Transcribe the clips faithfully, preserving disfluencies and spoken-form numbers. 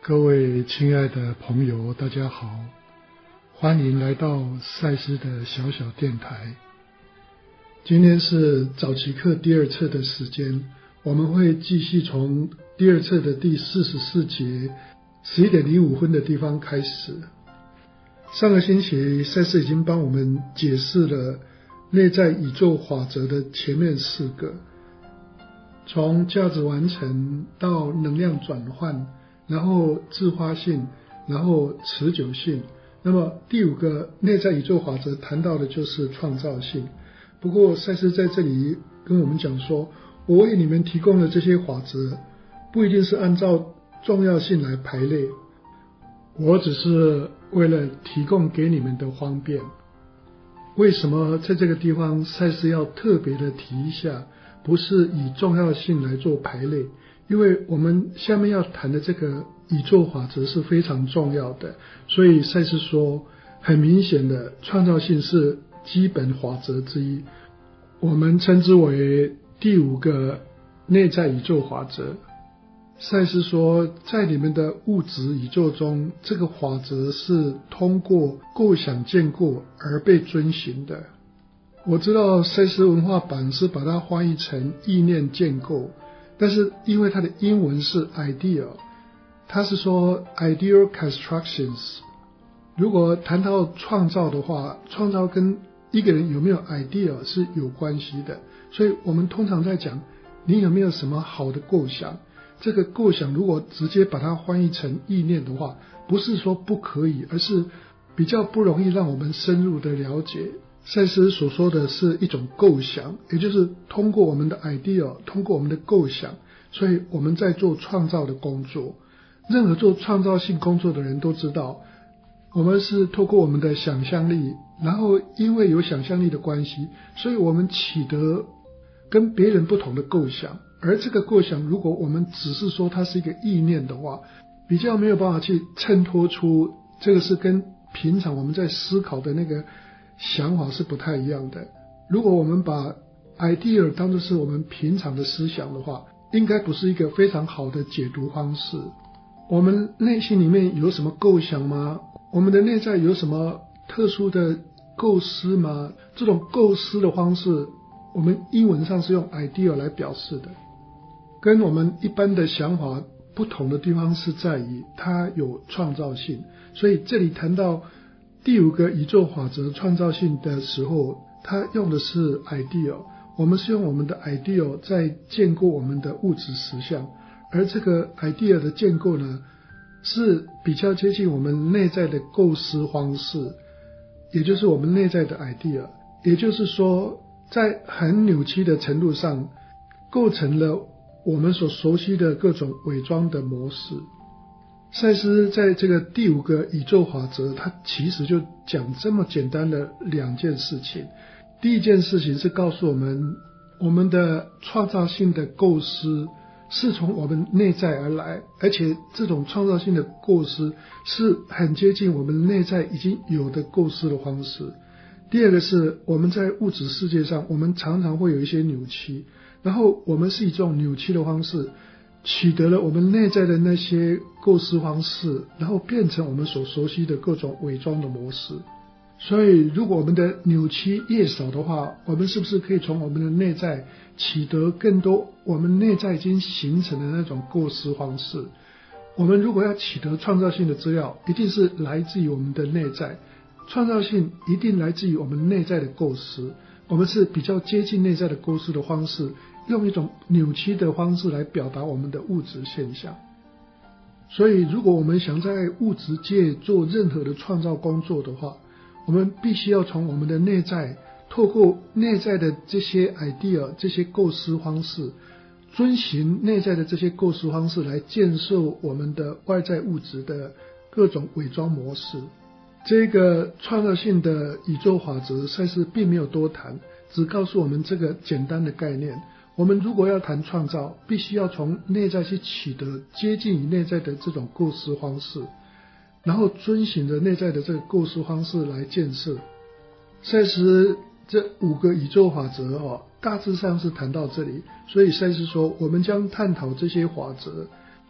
各位亲爱的朋友，大家好，欢迎来到赛斯的小小电台。今天是早期课第二册的时间，我们会继续从第二册的第四十四节十一点零五分的地方开始。上个星期赛斯已经帮我们解释了内在宇宙法则的前面四个，从价值完成到能量转换，然后自发性，然后持久性。那么第五个内在宇宙法则谈到的就是创造性。不过赛斯在这里跟我们讲说，我为你们提供的这些法则不一定是按照重要性来排列，我只是为了提供给你们的方便。为什么在这个地方赛斯要特别的提一下，不是以重要性来做排列？因为我们下面要谈的这个宇宙法则是非常重要的，所以赛斯说很明显的创造性是基本法则之一，我们称之为第五个内在宇宙法则。赛斯说在你们的物质宇宙中，这个法则是通过构想建构而被遵循的。我知道赛斯文化版是把它翻译成意念建构，但是因为它的英文是 ideal， 它是说 ideal constructions。 如果谈到创造的话，创造跟一个人有没有 ideal 是有关系的，所以我们通常在讲你有没有什么好的构想。这个构想如果直接把它翻译成意念的话，不是说不可以，而是比较不容易让我们深入的了解。赛斯所说的是一种构想，也就是通过我们的 idea， 通过我们的构想，所以我们在做创造的工作。任何做创造性工作的人都知道，我们是透过我们的想象力，然后因为有想象力的关系，所以我们取得跟别人不同的构想。而这个构想如果我们只是说它是一个意念的话，比较没有办法去衬托出这个是跟平常我们在思考的那个想法是不太一样的。如果我们把 idea 当作是我们平常的思想的话，应该不是一个非常好的解读方式。我们内心里面有什么构想吗？我们的内在有什么特殊的构思吗？这种构思的方式我们英文上是用 idea 来表示的，跟我们一般的想法不同的地方是在于它有创造性。所以这里谈到第五个宇宙法则创造性的时候，它用的是 idea， 我们是用我们的 idea 在建构我们的物质实相，而这个 idea 的建构呢，是比较接近我们内在的构思方式，也就是我们内在的 idea， 也就是说在很扭曲的程度上构成了我们所熟悉的各种伪装的模式。赛斯在这个第五个宇宙法则，它其实就讲这么简单的两件事情。第一件事情是告诉我们，我们的创造性的构思是从我们内在而来，而且这种创造性的构思是很接近我们内在已经有的构思的方式。第二个是我们在物质世界上，我们常常会有一些扭曲，然后我们是以这种扭曲的方式取得了我们内在的那些构思方式，然后变成我们所熟悉的各种伪装的模式。所以如果我们的扭曲越少的话，我们是不是可以从我们的内在取得更多我们内在已经形成的那种构思方式？我们如果要取得创造性的资料，一定是来自于我们的内在，创造性一定来自于我们内在的构思。我们是比较接近内在的构思的方式，用一种扭曲的方式来表达我们的物质现象。所以如果我们想在物质界做任何的创造工作的话，我们必须要从我们的内在，透过内在的这些 idea， 这些构思方式，遵循内在的这些构思方式来建设我们的外在物质的各种伪装模式。这个创造性的宇宙法则赛斯并没有多谈，只告诉我们这个简单的概念。我们如果要谈创造，必须要从内在去取得接近于内在的这种构思方式，然后遵循着内在的这个构思方式来建设。赛斯这五个宇宙法则哦，大致上是谈到这里，所以赛斯说我们将探讨这些法则，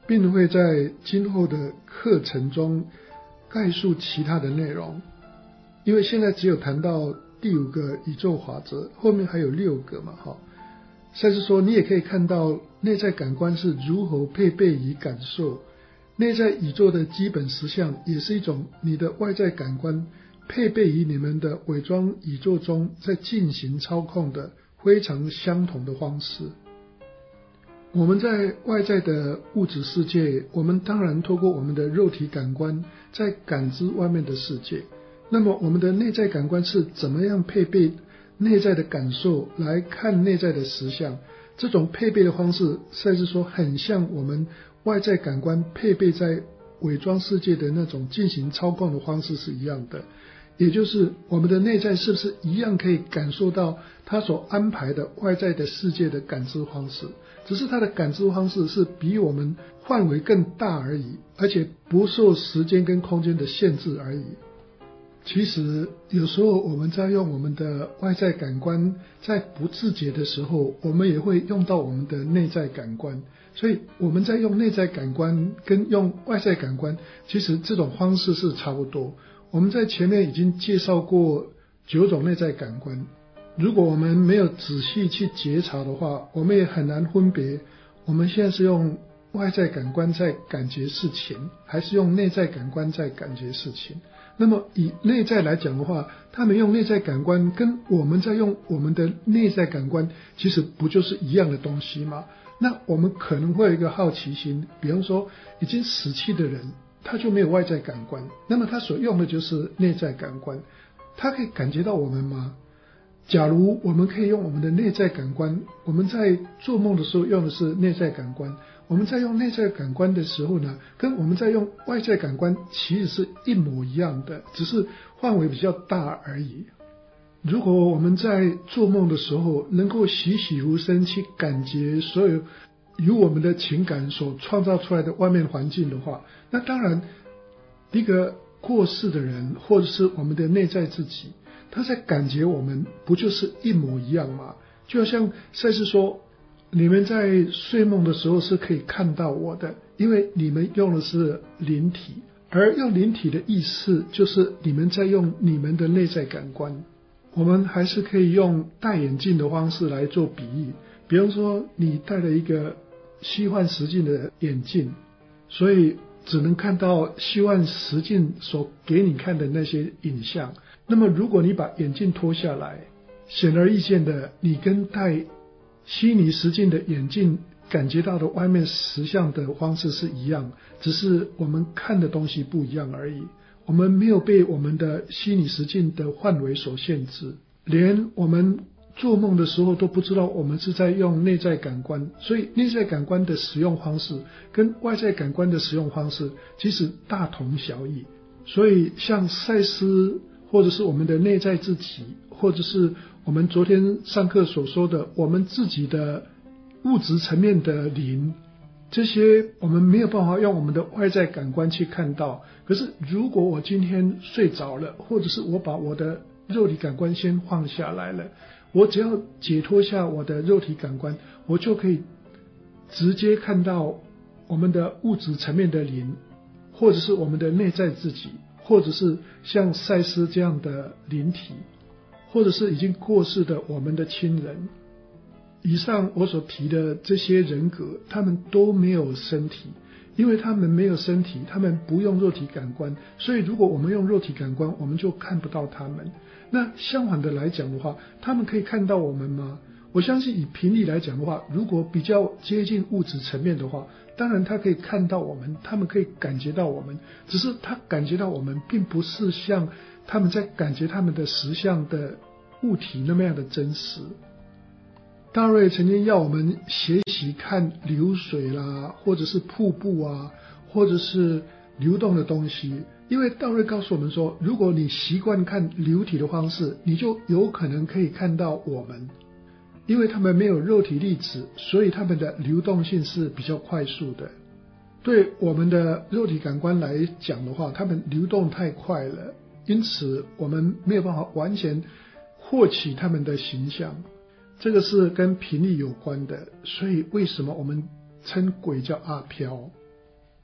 并会在今后的课程中概述其他的内容，因为现在只有谈到第五个宇宙法则，后面还有六个嘛。哈，赛斯说，你也可以看到内在感官是如何配备与感受，内在宇宙的基本实相也是一种你的外在感官配备于你们的伪装宇宙中在进行操控的非常相同的方式。我们在外在的物质世界，我们当然透过我们的肉体感官在感知外面的世界，那么我们的内在感官是怎么样配备内在的感受来看内在的实相？这种配备的方式，赛斯说很像我们外在感官配备在伪装世界的那种进行操控的方式是一样的，也就是我们的内在是不是一样可以感受到他所安排的外在的世界的感知方式，只是他的感知方式是比我们范围更大而已，而且不受时间跟空间的限制而已。其实有时候我们在用我们的外在感官，在不自觉的时候，我们也会用到我们的内在感官，所以我们在用内在感官跟用外在感官，其实这种方式是差不多。我们在前面已经介绍过九种内在感官，如果我们没有仔细去觉察的话，我们也很难分别我们现在是用外在感官在感觉事情，还是用内在感官在感觉事情。那么以内在来讲的话，他们用内在感官跟我们在用我们的内在感官，其实不就是一样的东西吗？那我们可能会有一个好奇心，比方说已经死去的人，他就没有外在感官，那么他所用的就是内在感官，他可以感觉到我们吗？假如我们可以用我们的内在感官，我们在做梦的时候用的是内在感官，我们在用内在感官的时候呢，跟我们在用外在感官其实是一模一样的，只是范围比较大而已。如果我们在做梦的时候能够栩栩如生去感觉所有由我们的情感所创造出来的外面环境的话，那当然一个过世的人或者是我们的内在自己，他在感觉我们不就是一模一样吗？就好像赛斯说，你们在睡梦的时候是可以看到我的，因为你们用的是灵体，而用灵体的意思就是你们在用你们的内在感官。我们还是可以用戴眼镜的方式来做比喻，比方说你戴了一个虚幻实境的眼镜，所以只能看到虚幻实境所给你看的那些影像。那么如果你把眼镜脱下来，显而易见的，你跟戴虚拟实境的眼镜感觉到的外面实相的方式是一样，只是我们看的东西不一样而已。我们没有被我们的虚拟实境的范围所限制，连我们做梦的时候都不知道我们是在用内在感官，所以内在感官的使用方式跟外在感官的使用方式其实大同小异。所以像赛斯或者是我们的内在自己，或者是我们昨天上课所说的我们自己的物质层面的灵，这些我们没有办法用我们的外在感官去看到。可是如果我今天睡着了，或者是我把我的肉体感官先放下来了，我只要解脱下我的肉体感官，我就可以直接看到我们的物质层面的灵，或者是我们的内在自己，或者是像赛斯这样的灵体，或者是已经过世的我们的亲人。以上我所提的这些人格，他们都没有身体，因为他们没有身体，他们不用肉体感官，所以如果我们用肉体感官，我们就看不到他们。那相反的来讲的话，他们可以看到我们吗？我相信以频率来讲的话，如果比较接近物质层面的话，当然他可以看到我们，他们可以感觉到我们，只是他感觉到我们并不是像他们在感觉他们的实相的物体那么样的真实。大瑞曾经要我们学习看流水啦，或者是瀑布啊，或者是流动的东西，因为大瑞告诉我们说，如果你习惯看流体的方式，你就有可能可以看到我们，因为他们没有肉体粒子，所以他们的流动性是比较快速的。对我们的肉体感官来讲的话，他们流动太快了，因此我们没有办法完全获取他们的形象。这个是跟频率有关的，所以为什么我们称鬼叫阿飘？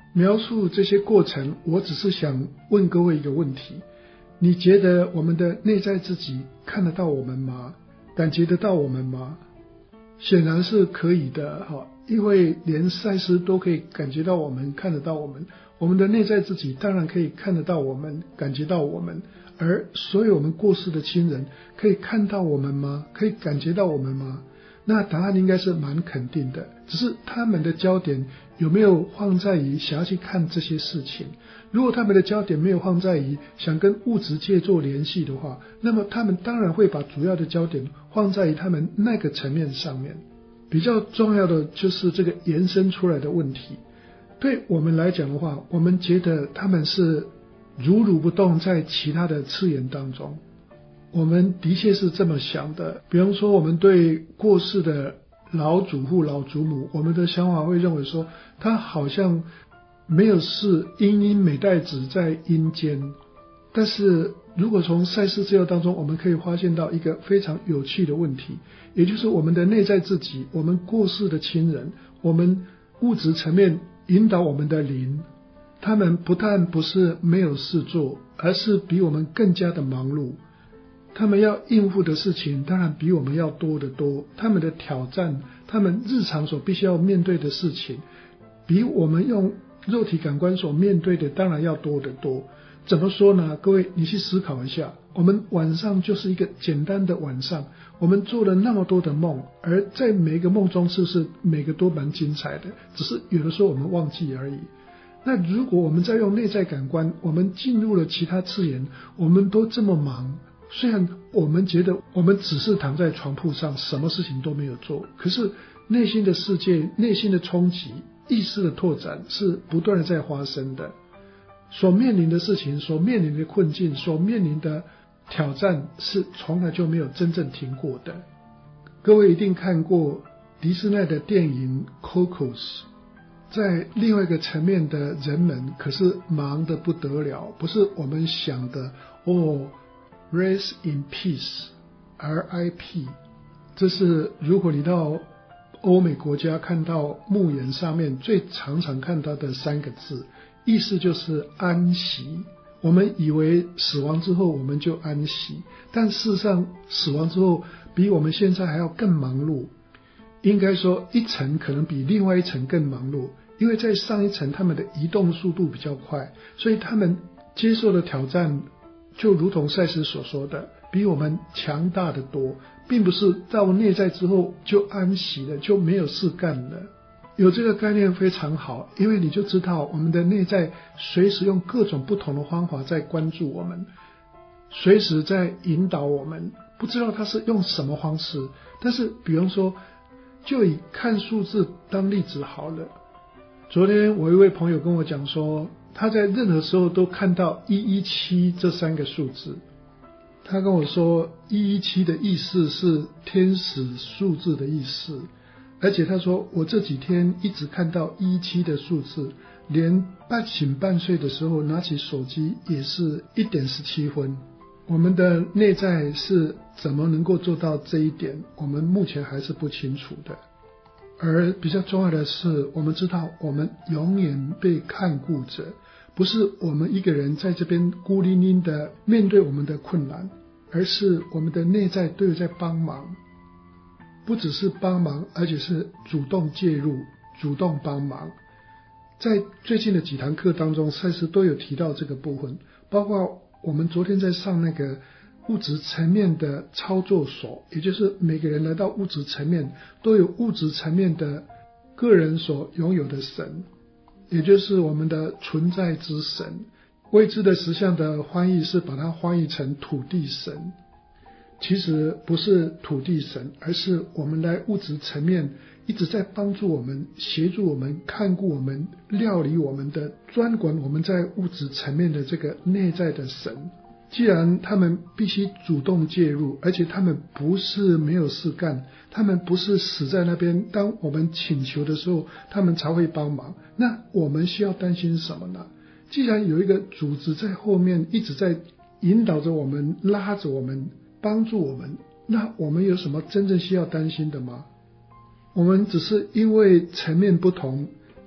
描述这些过程，我只是想问各位一个问题：你觉得我们的内在自己看得到我们吗？感觉得到我们吗？显然是可以的，因为连赛斯都可以感觉到我们，看得到我们，我们的内在自己当然可以看得到我们，感觉到我们。而所有我们过世的亲人可以看到我们吗？可以感觉到我们吗？那答案应该是蛮肯定的，只是他们的焦点有没有放在于想要去看这些事情。如果他们的焦点没有放在于想跟物质界做联系的话，那么他们当然会把主要的焦点放在于他们那个层面上面。比较重要的就是这个延伸出来的问题，对我们来讲的话，我们觉得他们是如如不动在其他的次元当中，我们的确是这么想的。比方说我们对过世的老祖父老祖母，我们的想法会认为说他好像没有事，殷殷美代子在阴间。但是如果从赛斯资料当中，我们可以发现到一个非常有趣的问题，也就是我们的内在自己，我们过世的亲人，我们物质层面引导我们的灵，他们不但不是没有事做，而是比我们更加的忙碌。他们要应付的事情当然比我们要多得多，他们的挑战，他们日常所必须要面对的事情，比我们用肉体感官所面对的当然要多得多。怎么说呢？各位，你去思考一下，我们晚上就是一个简单的晚上，我们做了那么多的梦，而在每一个梦中是不是每个都蛮精彩的，只是有的时候我们忘记而已。那如果我们再用内在感官，我们进入了其他次元，我们都这么忙，虽然我们觉得我们只是躺在床铺上，什么事情都没有做，可是内心的世界，内心的冲击，意识的拓展是不断的在发生的。所面临的事情，所面临的困境，所面临的挑战是从来就没有真正停过的。各位一定看过迪士尼的电影 Coco， 在另外一个层面的人们可是忙得不得了，不是我们想的哦 Rest in Peace R I P， 这是如果你到欧美国家看到墓园上面最常常看到的三个字，意思就是安息。我们以为死亡之后我们就安息，但事实上死亡之后比我们现在还要更忙碌，应该说一层可能比另外一层更忙碌，因为在上一层他们的移动速度比较快，所以他们接受的挑战就如同赛斯所说的，比我们强大的多，并不是到内在之后就安息了，就没有事干了。有这个概念非常好，因为你就知道我们的内在随时用各种不同的方法在关注我们，随时在引导我们，不知道他是用什么方式。但是比方说就以看数字当例子好了，昨天我一位朋友跟我讲说，他在任何时候都看到一一七这三个数字。他跟我说一一七的意思是天使数字的意思，而且他说我这几天一直看到一一七的数字，连半醒半睡的时候拿起手机也是一点十七分。我们的内在是怎么能够做到这一点，我们目前还是不清楚的。而比较重要的是，我们知道我们永远被看顾着，不是我们一个人在这边孤零零的面对我们的困难，而是我们的内在都有在帮忙，不只是帮忙，而且是主动介入，主动帮忙。在最近的几堂课当中，赛斯都有提到这个部分，包括我们昨天在上那个物质层面的操作所，也就是每个人来到物质层面都有物质层面的个人所拥有的神，也就是我们的存在之神。未知的实相的翻译是把它翻译成土地神，其实不是土地神，而是我们来物质层面一直在帮助我们，协助我们，看顾我们，料理我们的，专管我们在物质层面的这个内在的神。既然他们必须主动介入，而且他们不是没有事干，他们不是死在那边，当我们请求的时候他们才会帮忙，那我们需要担心什么呢？既然有一个组织在后面一直在引导着我们，拉着我们，帮助我们，那我们有什么真正需要担心的吗？我们只是因为层面不同，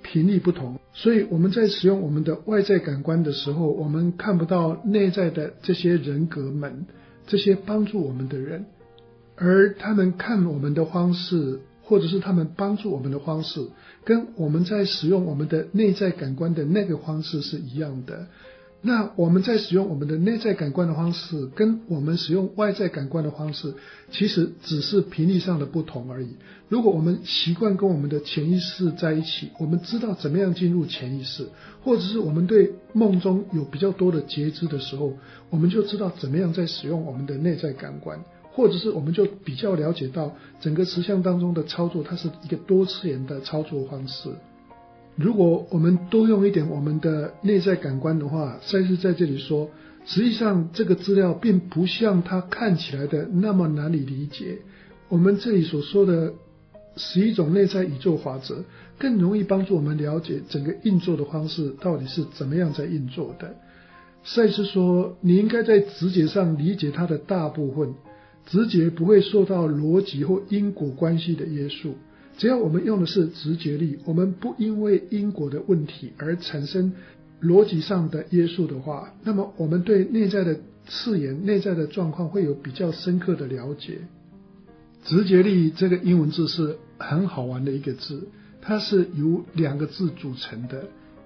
频率不同，所以我们在使用我们的外在感官的时候，我们看不到内在的这些人格们，这些帮助我们的人，而他们看我们的方式，或者是他们帮助我们的方式，跟我们在使用我们的内在感官的那个方式是一样的。那我们在使用我们的内在感官的方式，跟我们使用外在感官的方式，其实只是频率上的不同而已。如果我们习惯跟我们的潜意识在一起，我们知道怎么样进入潜意识，或者是我们对梦中有比较多的觉知的时候，我们就知道怎么样在使用我们的内在感官，或者是我们就比较了解到整个实相当中的操作，它是一个多次元的操作方式。如果我们多用一点我们的内在感官的话，赛斯在这里说，实际上这个资料并不像它看起来的那么难以理解。我们这里所说的十一种内在宇宙法则，更容易帮助我们了解整个运作的方式到底是怎么样在运作的。赛斯说，你应该在直觉上理解它的大部分，直觉不会受到逻辑或因果关系的约束。只要我们用的是直觉力，我们不因为因果的问题而产生逻辑上的约束的话，那么我们对内在的次元、内在的状况会有比较深刻的了解。直觉力这个英文字是很好玩的一个字，它是由两个字组成的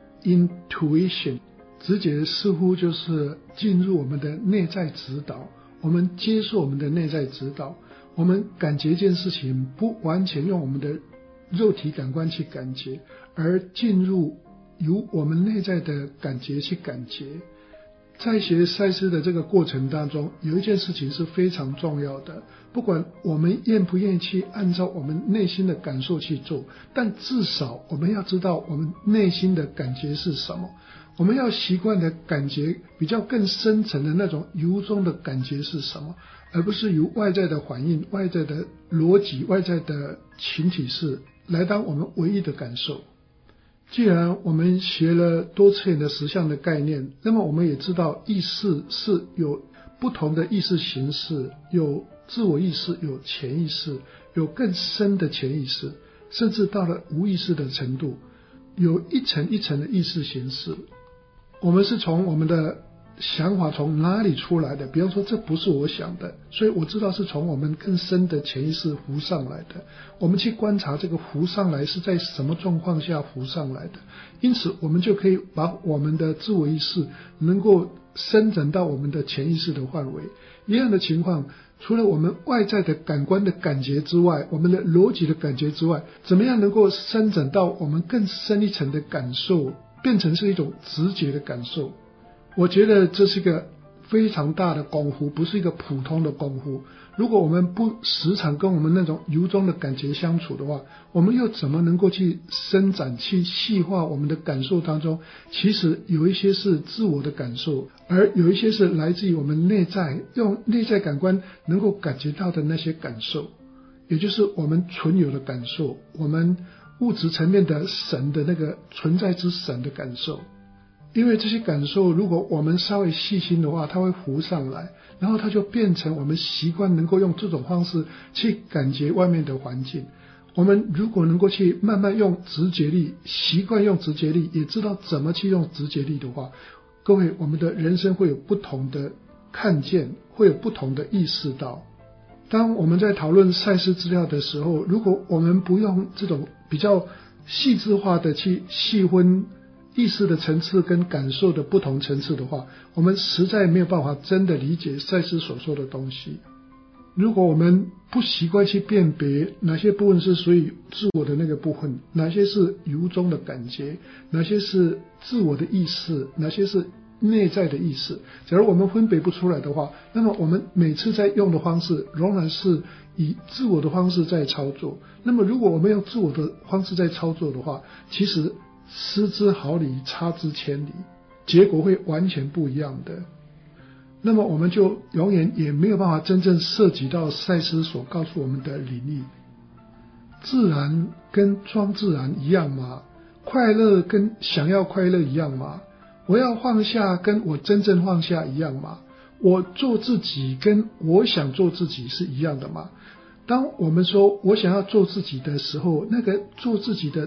intuition。 直觉似乎就是进入我们的内在指导，我们接受我们的内在指导，我们感觉一件事情不完全用我们的肉体感官去感觉，而进入由我们内在的感觉去感觉。在学赛斯的这个过程当中，有一件事情是非常重要的，不管我们愿不愿意去按照我们内心的感受去做，但至少我们要知道我们内心的感觉是什么，我们要习惯的感觉比较更深层的那种由衷的感觉是什么，而不是由外在的反应、外在的逻辑、外在的群体式来当我们唯一的感受。既然我们学了多次元的实相的概念，那么我们也知道意识是有不同的意识形式，有自我意识，有潜意识，有更深的潜意识，甚至到了无意识的程度，有一层一层的意识形式。我们是从我们的想法从哪里出来的，比方说这不是我想的，所以我知道是从我们更深的潜意识浮上来的，我们去观察这个浮上来是在什么状况下浮上来的，因此我们就可以把我们的自我意识能够伸展到我们的潜意识的范围。一样的情况，除了我们外在的感官的感觉之外，我们的逻辑的感觉之外，怎么样能够伸展到我们更深一层的感受，变成是一种直觉的感受。我觉得这是一个非常大的功夫，不是一个普通的功夫。如果我们不时常跟我们那种由衷的感觉相处的话，我们又怎么能够去伸展、去细化我们的感受当中？其实有一些是自我的感受，而有一些是来自于我们内在，用内在感官能够感觉到的那些感受，也就是我们存有的感受，我们物质层面的神的那个存在之神的感受。因为这些感受如果我们稍微细心的话，它会浮上来，然后它就变成我们习惯能够用这种方式去感觉外面的环境。我们如果能够去慢慢用直觉力，习惯用直觉力，也知道怎么去用直觉力的话，各位，我们的人生会有不同的看见，会有不同的意识到。当我们在讨论赛斯资料的时候，如果我们不用这种比较细致化的去细分意识的层次跟感受的不同层次的话，我们实在没有办法真的理解赛斯所说的东西。如果我们不习惯去辨别哪些部分是属于自我的那个部分，哪些是由衷的感觉，哪些是自我的意识，哪些是内在的意识，假如我们分别不出来的话，那么我们每次在用的方式仍然是以自我的方式在操作。那么如果我们用自我的方式在操作的话，其实失之毫厘，差之千里，结果会完全不一样的。那么我们就永远也没有办法真正涉及到赛斯所告诉我们的领域。自然跟装自然一样吗？快乐跟想要快乐一样吗？我要放下跟我真正放下一样吗？我做自己跟我想做自己是一样的吗？当我们说我想要做自己的时候，那个做自己的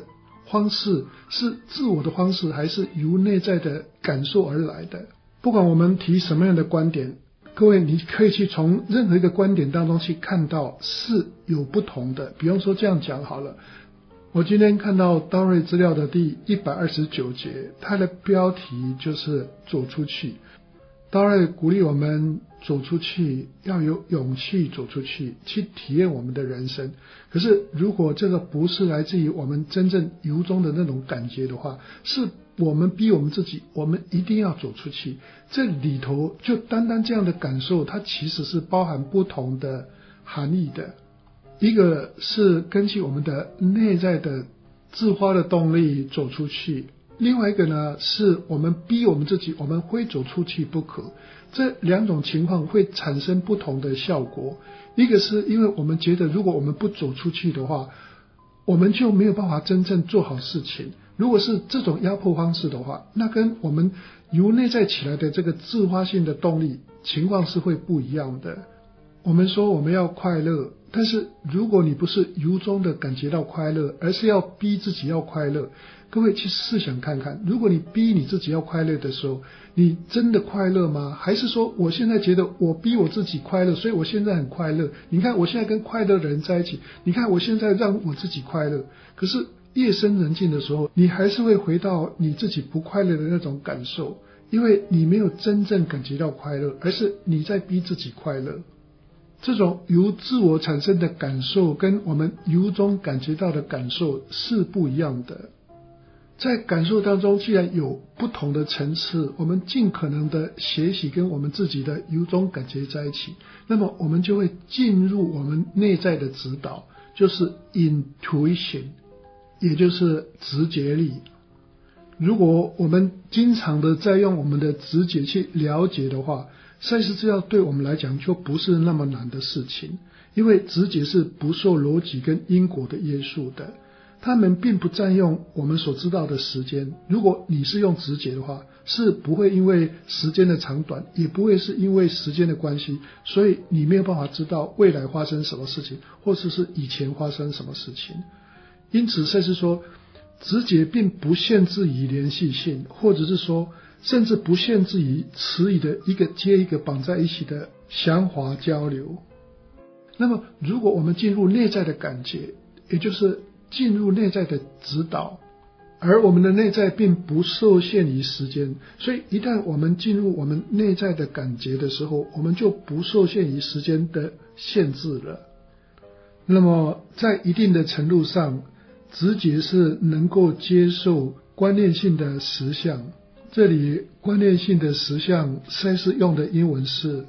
方式是自我的方式，还是由内在的感受而来的。不管我们提什么样的观点，各位你可以去从任何一个观点当中去看到是有不同的。比方说这样讲好了，我今天看到道瑞资料的第一百二十九节，它的标题就是走出去。道瑞鼓励我们走出去，要有勇气走出去，去体验我们的人生。可是如果这个不是来自于我们真正由衷的那种感觉的话，是我们逼我们自己，我们一定要走出去。这里头就单单这样的感受，它其实是包含不同的含义的。一个是根据我们的内在的自发的动力走出去，另外一个呢，是我们逼我们自己，我们非走出去不可。这两种情况会产生不同的效果。一个是因为我们觉得如果我们不走出去的话，我们就没有办法真正做好事情。如果是这种压迫方式的话，那跟我们由内在起来的这个自发性的动力情况是会不一样的。我们说我们要快乐，但是如果你不是由衷的感觉到快乐，而是要逼自己要快乐，各位去试想看看，如果你逼你自己要快乐的时候，你真的快乐吗？还是说我现在觉得我逼我自己快乐，所以我现在很快乐，你看我现在跟快乐的人在一起，你看我现在让我自己快乐。可是夜深人静的时候，你还是会回到你自己不快乐的那种感受，因为你没有真正感觉到快乐，而是你在逼自己快乐。这种由自我产生的感受跟我们由衷感觉到的感受是不一样的。在感受当中既然有不同的层次，我们尽可能的学习跟我们自己的由衷感觉在一起，那么我们就会进入我们内在的指导，就是 intuition， 也就是直觉力。如果我们经常的在用我们的直觉去了解的话，赛斯资料对我们来讲就不是那么难的事情，因为直觉是不受逻辑跟因果的约束的，他们并不占用我们所知道的时间。如果你是用直觉的话，是不会因为时间的长短，也不会是因为时间的关系，所以你没有办法知道未来发生什么事情，或者是以前发生什么事情。因此赛斯说，直觉并不限制于连续性，或者是说甚至不限制于词语的一个接一个绑在一起的想法交流。那么如果我们进入内在的感觉，也就是进入内在的指导，而我们的内在并不受限于时间，所以一旦我们进入我们内在的感觉的时候，我们就不受限于时间的限制了。那么在一定的程度上，直觉是能够接受观念性的实相。这里观念性的实相，赛斯用的英文是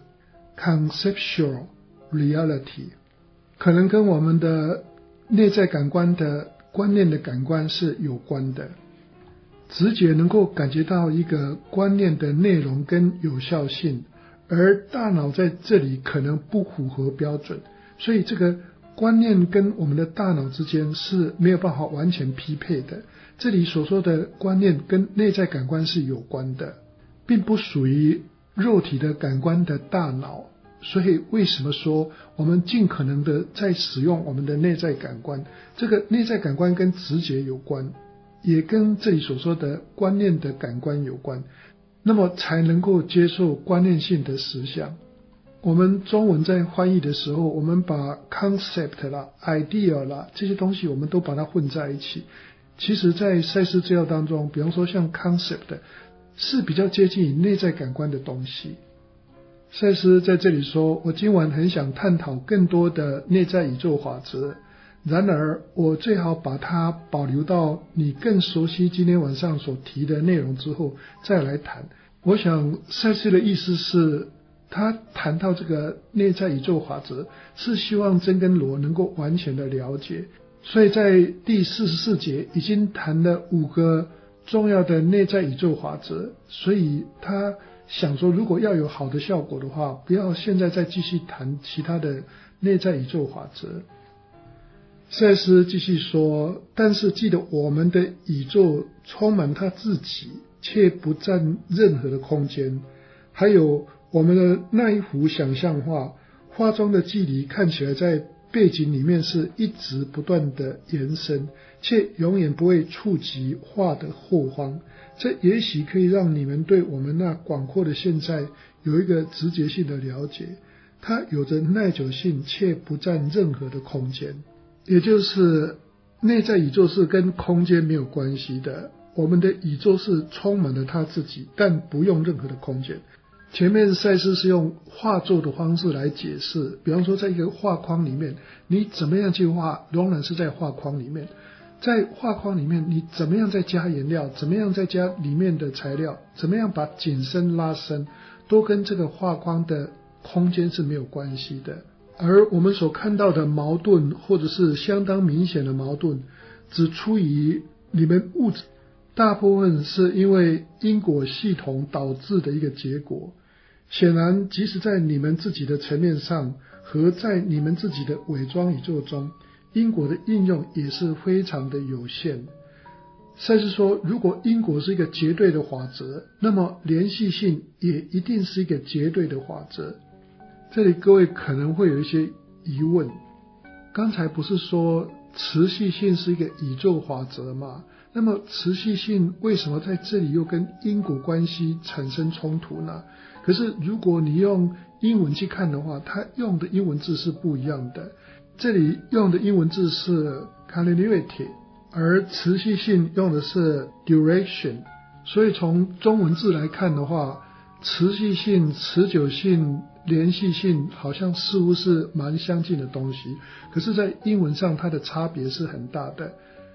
conceptual reality， 可能跟我们的内在感官的观念的感官是有关的。直觉能够感觉到一个观念的内容跟有效性，而大脑在这里可能不符合标准，所以这个观念跟我们的大脑之间是没有办法完全匹配的。这里所说的观念跟内在感官是有关的，并不属于肉体的感官的大脑。所以为什么说我们尽可能的在使用我们的内在感官，这个内在感官跟直觉有关，也跟这里所说的观念的感官有关，那么才能够接受观念性的实相。我们中文在翻译的时候，我们把 concept 啦 idea 啦这些东西我们都把它混在一起。其实在赛斯资料当中，比方说像 concept 是比较接近于内在感官的东西。赛斯在这里说，我今晚很想探讨更多的内在宇宙法则，然而我最好把它保留到你更熟悉今天晚上所提的内容之后再来谈。我想赛斯的意思是，他谈到这个内在宇宙法则，是希望珍跟罗能够完全的了解。所以在第四十四节已经谈了五个重要的内在宇宙法则，所以他想说，如果要有好的效果的话，不要现在再继续谈其他的内在宇宙法则。赛斯继续说，但是记得我们的宇宙充满他自己，却不占任何的空间。还有我们的那一幅想象画，画中的距离看起来在背景里面是一直不断的延伸， 却永远不会触及画的后方。这也许可以让你们对我们那广阔的现在有一个直觉性的了解，它有着耐久性，却不占任何的空间。也就是内在宇宙是跟空间没有关系的，我们的宇宙是充满了它自己，但不用任何的空间。前面赛斯是用画作的方式来解释，比方说在一个画框里面，你怎么样去画，仍然是在画框里面。在画框里面，你怎么样再加颜料，怎么样再加里面的材料，怎么样把景深拉深，都跟这个画框的空间是没有关系的。而我们所看到的矛盾，或者是相当明显的矛盾，只出于你们物质，大部分是因为因果系统导致的一个结果。显然，即使在你们自己的层面上，和在你们自己的伪装宇宙中，因果的应用也是非常的有限。赛斯说，如果因果是一个绝对的法则，那么连续性也一定是一个绝对的法则。这里各位可能会有一些疑问，刚才不是说持续性是一个宇宙法则吗？那么持续性为什么在这里又跟因果关系产生冲突呢？可是如果你用英文去看的话，它用的英文字是不一样的。这里用的英文字是 continuity， 而持续性用的是 duration。 所以从中文字来看的话，持续性、持久性、连续性好像似乎是蛮相近的东西，可是在英文上它的差别是很大的。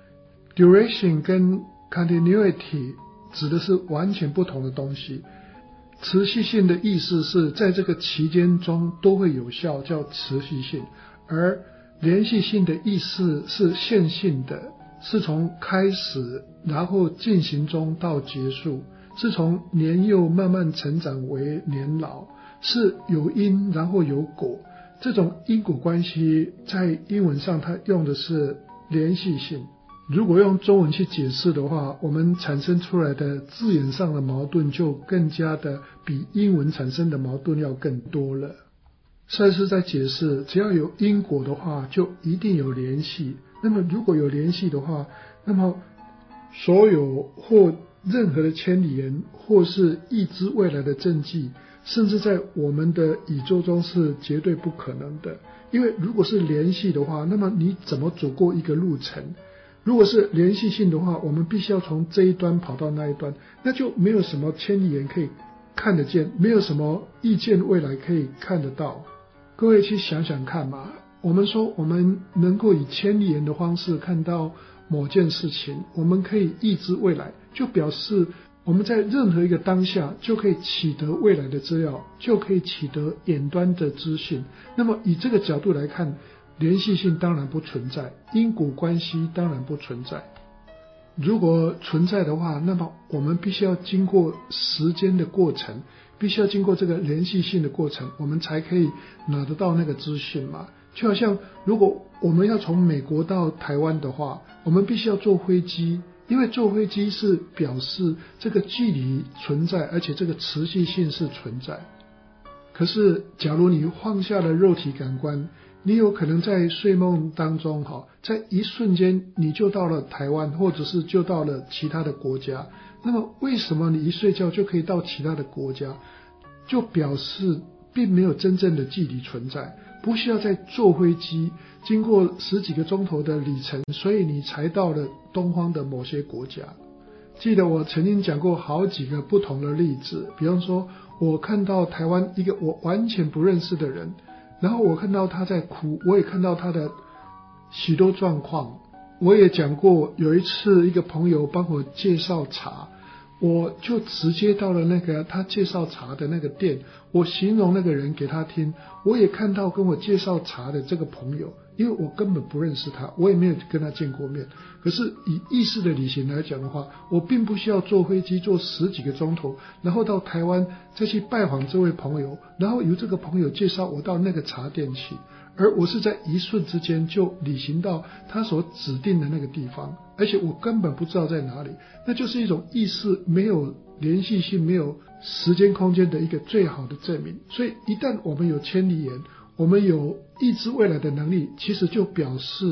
Duration 跟 continuity 指的是完全不同的东西。持续性的意思是在这个期间中都会有效，叫持续性，而连续性的意思是线性的，是从开始然后进行中到结束，是从年幼慢慢成长为年老，是有因然后有果。这种因果关系在英文上它用的是连续性。如果用中文去解释的话，我们产生出来的字眼上的矛盾就更加的比英文产生的矛盾要更多了。赛斯在解释，只要有因果的话就一定有联系，那么如果有联系的话，那么所有或任何的千里眼或是预知未来的证据，甚至在我们的宇宙中是绝对不可能的。因为如果是联系的话，那么你怎么走过一个路程？如果是连续性的话，我们必须要从这一端跑到那一端，那就没有什么千里眼可以看得见，没有什么预见未来可以看得到。各位去想想看嘛，我们说我们能够以千里眼的方式看到某件事情，我们可以预知未来，就表示我们在任何一个当下就可以取得未来的资料，就可以取得远端的资讯。那么以这个角度来看，连续性当然不存在，因果关系当然不存在。如果存在的话，那么我们必须要经过时间的过程，必须要经过这个连续性的过程，我们才可以拿得到那个资讯嘛。就好像如果我们要从美国到台湾的话，我们必须要坐飞机，因为坐飞机是表示这个距离存在，而且这个持续性是存在。可是假如你放下了肉体感官，你有可能在睡梦当中，在一瞬间你就到了台湾，或者是就到了其他的国家。那么为什么你一睡觉就可以到其他的国家？就表示并没有真正的距离存在，不需要再坐飞机经过十几个钟头的里程，所以你才到了东方的某些国家。记得我曾经讲过好几个不同的例子，比方说我看到台湾一个我完全不认识的人，然后我看到他在哭，我也看到他的许多状况。我也讲过有一次一个朋友帮我介绍茶，我就直接到了那个他介绍茶的那个店，我形容那个人给他听。我也看到跟我介绍茶的这个朋友，因为我根本不认识他，我也没有跟他见过面。可是以意识的旅行来讲的话，我并不需要坐飞机坐十几个钟头，然后到台湾再去拜访这位朋友，然后由这个朋友介绍我到那个茶店去，而我是在一瞬之间就旅行到他所指定的那个地方，而且我根本不知道在哪里。那就是一种意识没有连续性，没有时间空间的一个最好的证明。所以一旦我们有千里眼，我们有预知未来的能力，其实就表示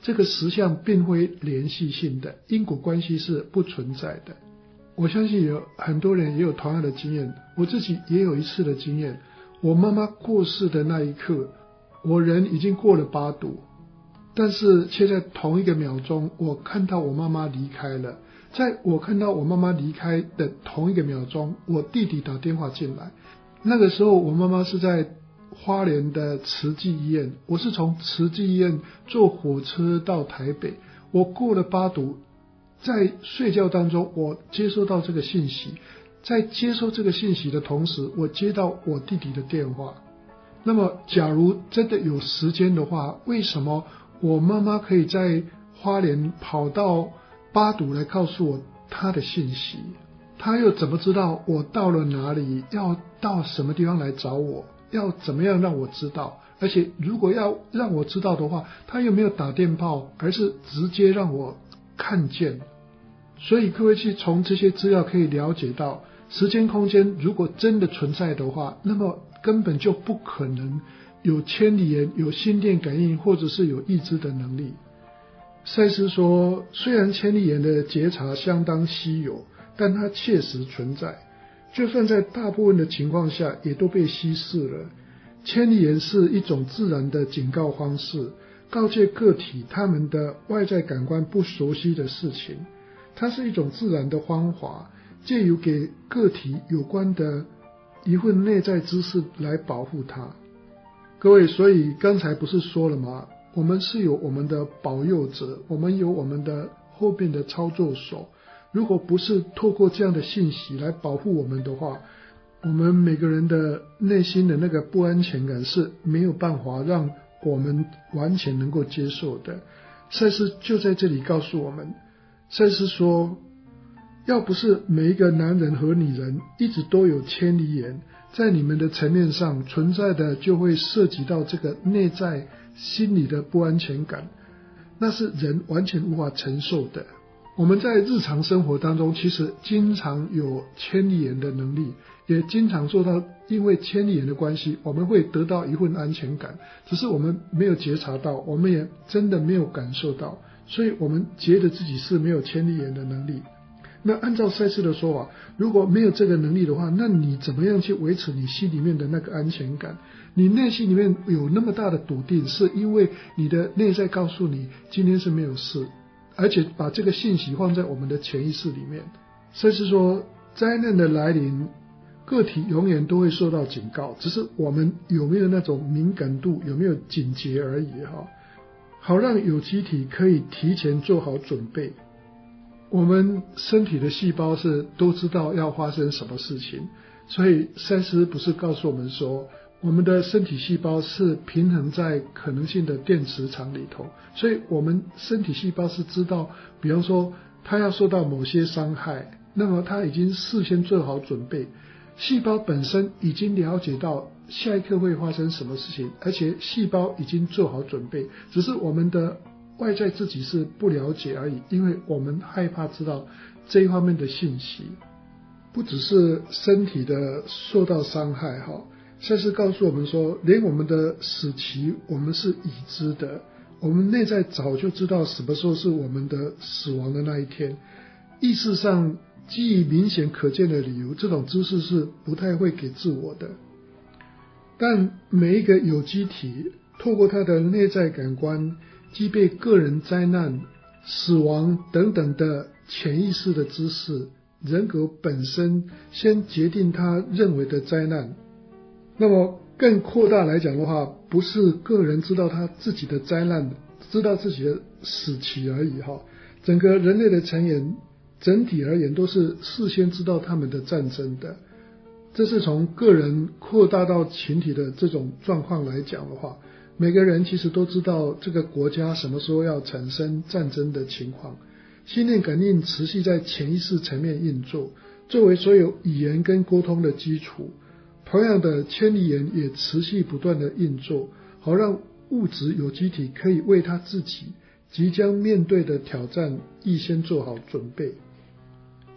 这个实相并非连续性的，因果关系是不存在的。我相信有很多人也有同样的经验，我自己也有一次的经验。我妈妈过世的那一刻，我人已经过了八度，但是却在同一个秒钟，我看到我妈妈离开了。在我看到我妈妈离开的同一个秒钟，我弟弟打电话进来。那个时候我妈妈是在花莲的慈济医院，我是从慈济医院坐火车到台北，我过了八度，在睡觉当中我接收到这个信息，在接收这个信息的同时，我接到我弟弟的电话。那么假如真的有时间的话，为什么我妈妈可以在花莲跑到八度来告诉我她的信息？她又怎么知道我到了哪里，要到什么地方来找我，要怎么样让我知道？而且如果要让我知道的话，她又没有打电报，而是直接让我看见。所以各位去从这些资料可以了解到，时间空间如果真的存在的话，那么根本就不可能有千里眼、有心电感应或者是有预知的能力。赛斯说，虽然千里眼的觉察相当稀有，但它确实存在，就算在大部分的情况下也都被稀释了。千里眼是一种自然的警告方式，告诫个体他们的外在感官不熟悉的事情。它是一种自然的方法，借由给个体有关的一份内在知识来保护它。各位，所以刚才不是说了吗？我们是有我们的保佑者，我们有我们的后面的操作手。如果不是透过这样的信息来保护我们的话，我们每个人的内心的那个不安全感是没有办法让我们完全能够接受的。赛斯就在这里告诉我们，赛斯说，要不是每一个男人和女人一直都有千里眼，在你们的层面上存在的就会涉及到这个内在心理的不安全感，那是人完全无法承受的。我们在日常生活当中其实经常有千里眼的能力，也经常做到，因为千里眼的关系，我们会得到一份安全感，只是我们没有觉察到，我们也真的没有感受到，所以我们觉得自己是没有千里眼的能力。那按照赛斯的说法，如果没有这个能力的话，那你怎么样去维持你心里面的那个安全感？你内心里面有那么大的笃定，是因为你的内在告诉你今天是没有事，而且把这个信息放在我们的潜意识里面。赛斯说，灾难的来临，个体永远都会受到警告，只是我们有没有那种敏感度，有没有警觉而已哈，好让有机体可以提前做好准备。我们身体的细胞是都知道要发生什么事情，所以赛斯不是告诉我们说，我们的身体细胞是平衡在可能性的电磁场里头，所以我们身体细胞是知道，比方说它要受到某些伤害，那么它已经事先做好准备，细胞本身已经了解到下一刻会发生什么事情，而且细胞已经做好准备，只是我们的外在自己是不了解而已，因为我们害怕知道这一方面的信息。不只是身体的受到伤害哈，赛斯告诉我们说，连我们的死期我们是已知的，我们内在早就知道什么时候是我们的死亡的那一天。意识上基于明显可见的理由，这种知识是不太会给自我的。但每一个有机体透过它的内在感官，具备个人灾难、死亡等等的潜意识的知识，人格本身先决定他认为的灾难。那么更扩大来讲的话，不是个人知道他自己的灾难，知道自己的死期而已哈。整个人类的成员整体而言都是事先知道他们的战争的。这是从个人扩大到群体的这种状况来讲的话，每个人其实都知道这个国家什么时候要产生战争的情况。心念感应持续在潜意识层面运作，作为所有语言跟沟通的基础。同样的，千里眼也持续不断的运作，好让物质有机体可以为他自己即将面对的挑战预先做好准备。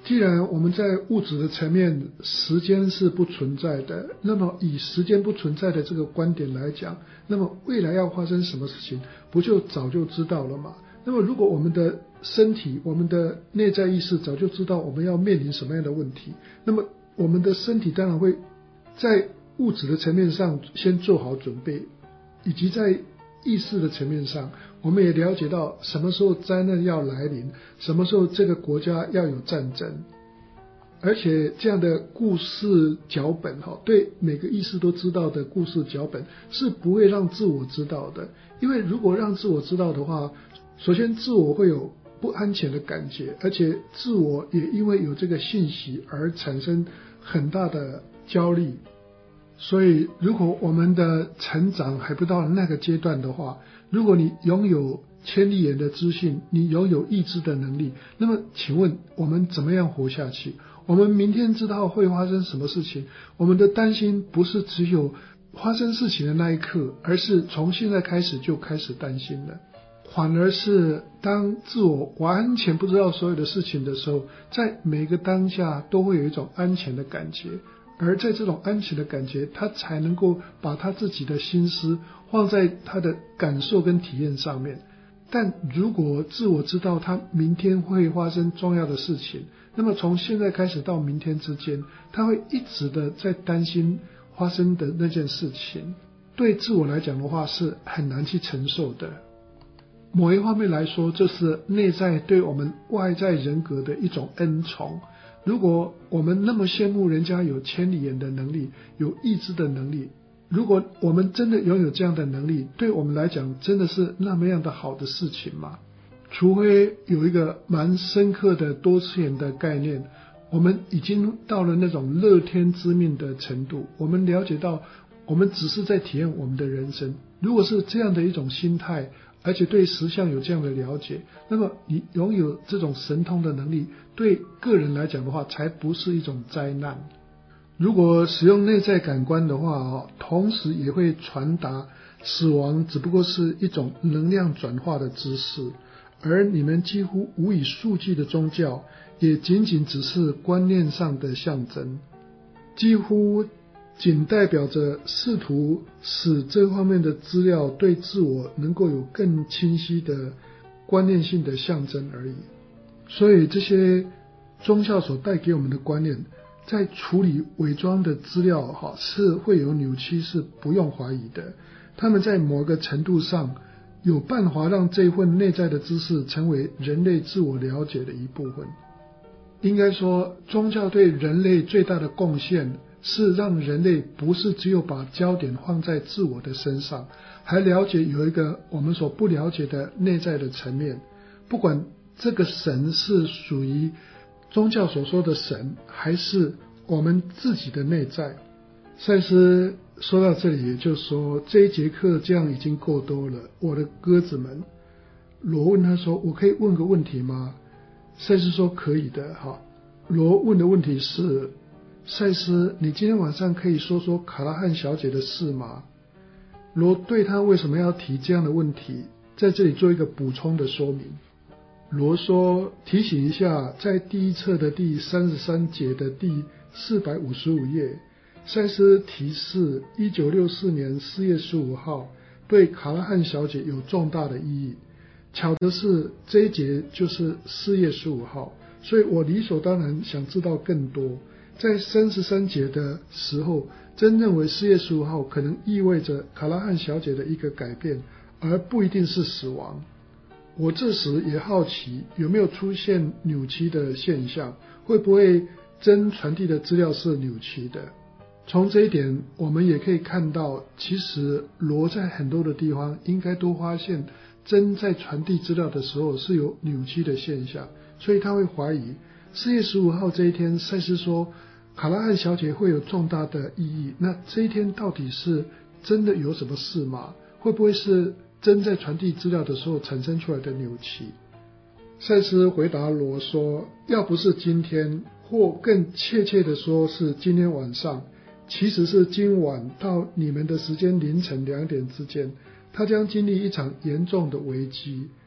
既然我们在物质的层面时间是不存在的，那么以时间不存在的这个观点来讲，那么未来要发生什么事情不就早就知道了吗？那么如果我们的身体，我们的内在意识早就知道我们要面临什么样的问题，那么我们的身体当然会在物质的层面上先做好准备，以及在意识的层面上，我们也了解到什么时候灾难要来临，什么时候这个国家要有战争。而且这样的故事脚本，对每个意识都知道的故事脚本是不会让自我知道的。因为如果让自我知道的话，首先自我会有不安全的感觉，而且自我也因为有这个信息而产生很大的焦虑。所以如果我们的成长还不到那个阶段的话，如果你拥有千里眼的资讯，你拥有意志的能力，那么请问我们怎么样活下去？我们明天知道会发生什么事情，我们的担心不是只有发生事情的那一刻，而是从现在开始就开始担心了。反而是当自我完全不知道所有的事情的时候，在每个当下都会有一种安全的感觉，而在这种安全的感觉，他才能够把他自己的心思放在他的感受跟体验上面。但如果自我知道他明天会发生重要的事情，那么从现在开始到明天之间，他会一直的在担心发生的那件事情，对自我来讲的话是很难去承受的。某一方面来说，这是内在对我们外在人格的一种恩宠。如果我们那么羡慕人家有千里眼的能力，有意志的能力，如果我们真的拥有这样的能力，对我们来讲真的是那么样的好的事情吗？除非有一个蛮深刻的多次元的概念，我们已经到了那种乐天知命的程度，我们了解到我们只是在体验我们的人生。如果是这样的一种心态，而且对实相有这样的了解，那么你拥有这种神通的能力，对个人来讲的话才不是一种灾难。如果使用内在感官的话，同时也会传达死亡只不过是一种能量转化的知识，而你们几乎无以数计的宗教也仅仅只是观念上的象征，几乎仅代表着试图使这方面的资料对自我能够有更清晰的观念性的象征而已。所以这些宗教所带给我们的观念，在处理伪装的资料是会有扭曲，是不用怀疑的。他们在某个程度上有办法让这份内在的知识成为人类自我了解的一部分。应该说，宗教对人类最大的贡献是让人类不是只有把焦点放在自我的身上，还了解有一个我们所不了解的内在的层面。不管这个神是属于宗教所说的神，还是我们自己的内在。赛斯说到这里，也就是说这一节课这样已经够多了。我的鸽子们，罗问他说，我可以问个问题吗？赛斯说可以的。哈，罗问的问题是，赛斯，你今天晚上可以说说卡拉汉小姐的事吗？罗对他为什么要提这样的问题，在这里做一个补充的说明。罗说，提醒一下，在第一册的第三十三节的第四百五十五页，赛斯提示一九六四年四月十五号对卡拉汉小姐有重大的意义。巧的是，这一节就是四月十五号，所以我理所当然想知道更多。在三十三节的时候，真认为四月十五号可能意味着卡拉汉小姐的一个改变，而不一定是死亡。我这时也好奇，有没有出现扭曲的现象，会不会真传递的资料是扭曲的。从这一点我们也可以看到，其实罗在很多的地方应该都发现真在传递资料的时候是有扭曲的现象，所以他会怀疑四月十五号这一天，赛斯说卡拉汉小姐会有重大的意义，那这一天到底是真的有什么事吗？会不会是真在传递资料的时候产生出来的扭曲？赛斯回答罗说，要不是今天，或更切切的说是今天晚上，其实是今晚到你们的时间凌晨两点之间，他将经历一场严重的危机。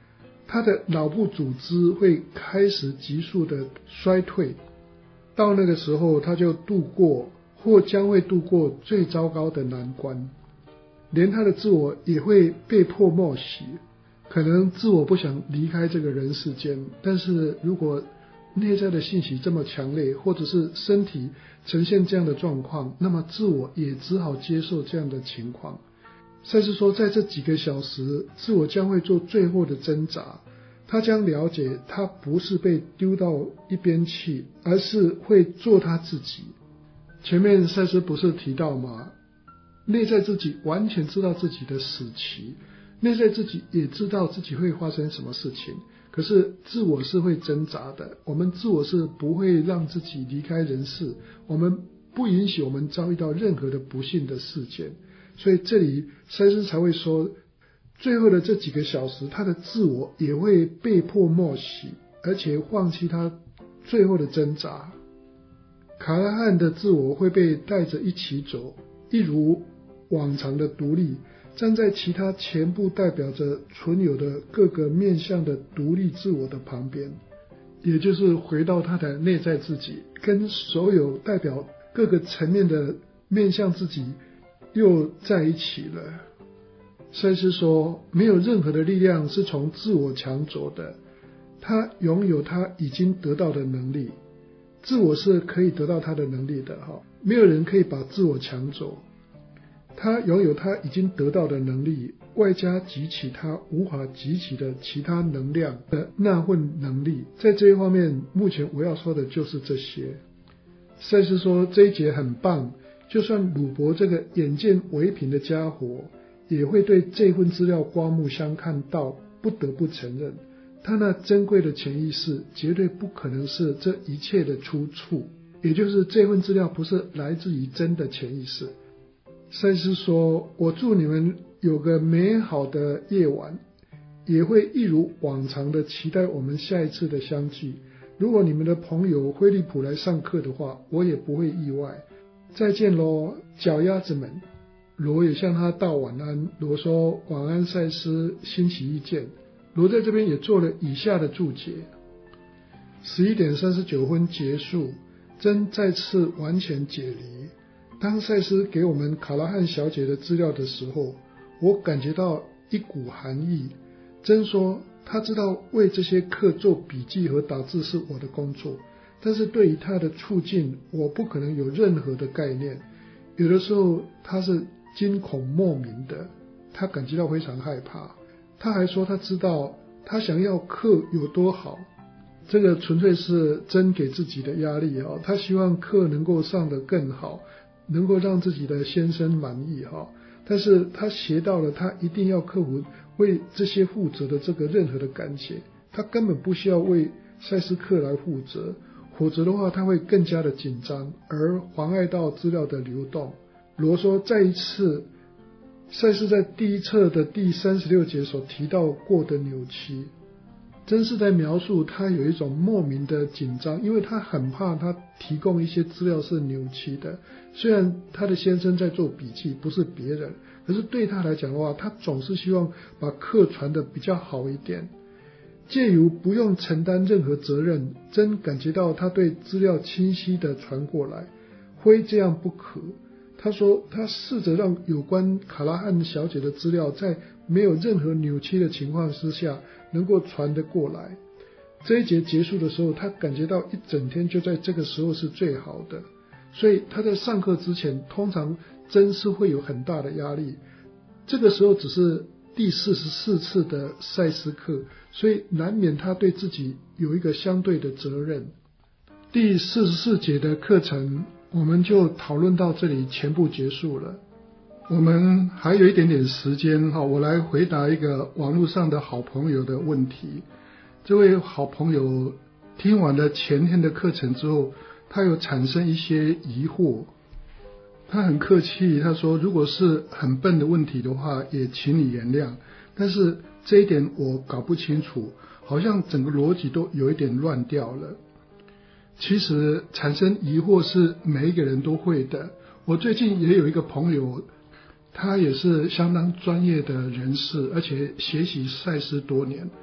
他的脑部组织会开始急速的衰退，到那个时候他就度过或将会度过最糟糕的难关，连他的自我也会被迫默许。可能自我不想离开这个人世间，但是如果内在的信息这么强烈，或者是身体呈现这样的状况，那么自我也只好接受这样的情况。赛斯说，在这几个小时，自我将会做最后的挣扎，他将了解他不是被丢到一边去，而是会做他自己。前面赛斯不是提到吗？内在自己完全知道自己的死期，内在自己也知道自己会发生什么事情，可是自我是会挣扎的，我们自我是不会让自己离开人世，我们不允许我们遭遇到任何的不幸的事件。所以这里赛斯才会说，最后的这几个小时，他的自我也会被迫默许，而且放弃他最后的挣扎。卡拉汉的自我会被带着一起走，一如往常的独立，站在其他全部代表着存有的各个面向的独立自我的旁边，也就是回到他的内在自己，跟所有代表各个层面的面向自己又在一起了。赛斯说，没有任何的力量是从自我抢走的，他拥有他已经得到的能力，自我是可以得到他的能力的，没有人可以把自我抢走，他拥有他已经得到的能力，外加集起他无法集起的其他能量的纳混能力。在这一方面，目前我要说的就是这些。赛斯说这一节很棒，就算鲁伯这个眼见为凭的家伙也会对这份资料刮目相看到不得不承认，他那珍贵的潜意识绝对不可能是这一切的出处，也就是这份资料不是来自于真的潜意识。赛斯说，我祝你们有个美好的夜晚，也会一如往常的期待我们下一次的相聚。如果你们的朋友菲利普来上课的话，我也不会意外。再见咯，脚丫子们。罗也向他道晚安，罗说晚安赛斯，星期一见。罗在这边也做了以下的注解。十一点三十九分结束，真再次完全解离。当赛斯给我们卡拉汉小姐的资料的时候，我感觉到一股寒意。真说他知道为这些课做笔记和打字是我的工作，但是对于他的处境，我不可能有任何的概念。有的时候他是惊恐莫名的，他感觉到非常害怕。他还说他知道他想要课有多好，这个纯粹是真给自己的压力啊。他希望课能够上得更好，能够让自己的先生满意哈。但是他学到了他一定要克服为这些负责的这个任何的感觉，他根本不需要为赛斯课来负责，否则的话他会更加的紧张，而妨碍到资料的流动。罗说再一次，赛斯在第一册的第三十六节所提到过的扭曲，真是在描述他有一种莫名的紧张，因为他很怕他提供一些资料是扭曲的。虽然他的先生在做笔记，不是别人，可是对他来讲的话，他总是希望把课传得比较好一点。借由不用承担任何责任，真感觉到他对资料清晰地传过来，非这样不可。他说他试着让有关卡拉汉小姐的资料在没有任何扭曲的情况之下能够传得过来。这一节结束的时候，他感觉到一整天就在这个时候是最好的，所以他在上课之前通常真是会有很大的压力。这个时候只是第四十四次的赛斯课，所以难免他对自己有一个相对的责任。第四十四节的课程我们就讨论到这里全部结束了。我们还有一点点时间，我来回答一个网络上的好朋友的问题。这位好朋友听完了前天的课程之后，他有产生一些疑惑。他很客气，他说如果是很笨的问题的话也请你原谅，但是这一点我搞不清楚，好像整个逻辑都有一点乱掉了。其实产生疑惑是每一个人都会的。我最近也有一个朋友，他也是相当专业的人士，而且学习赛斯多年。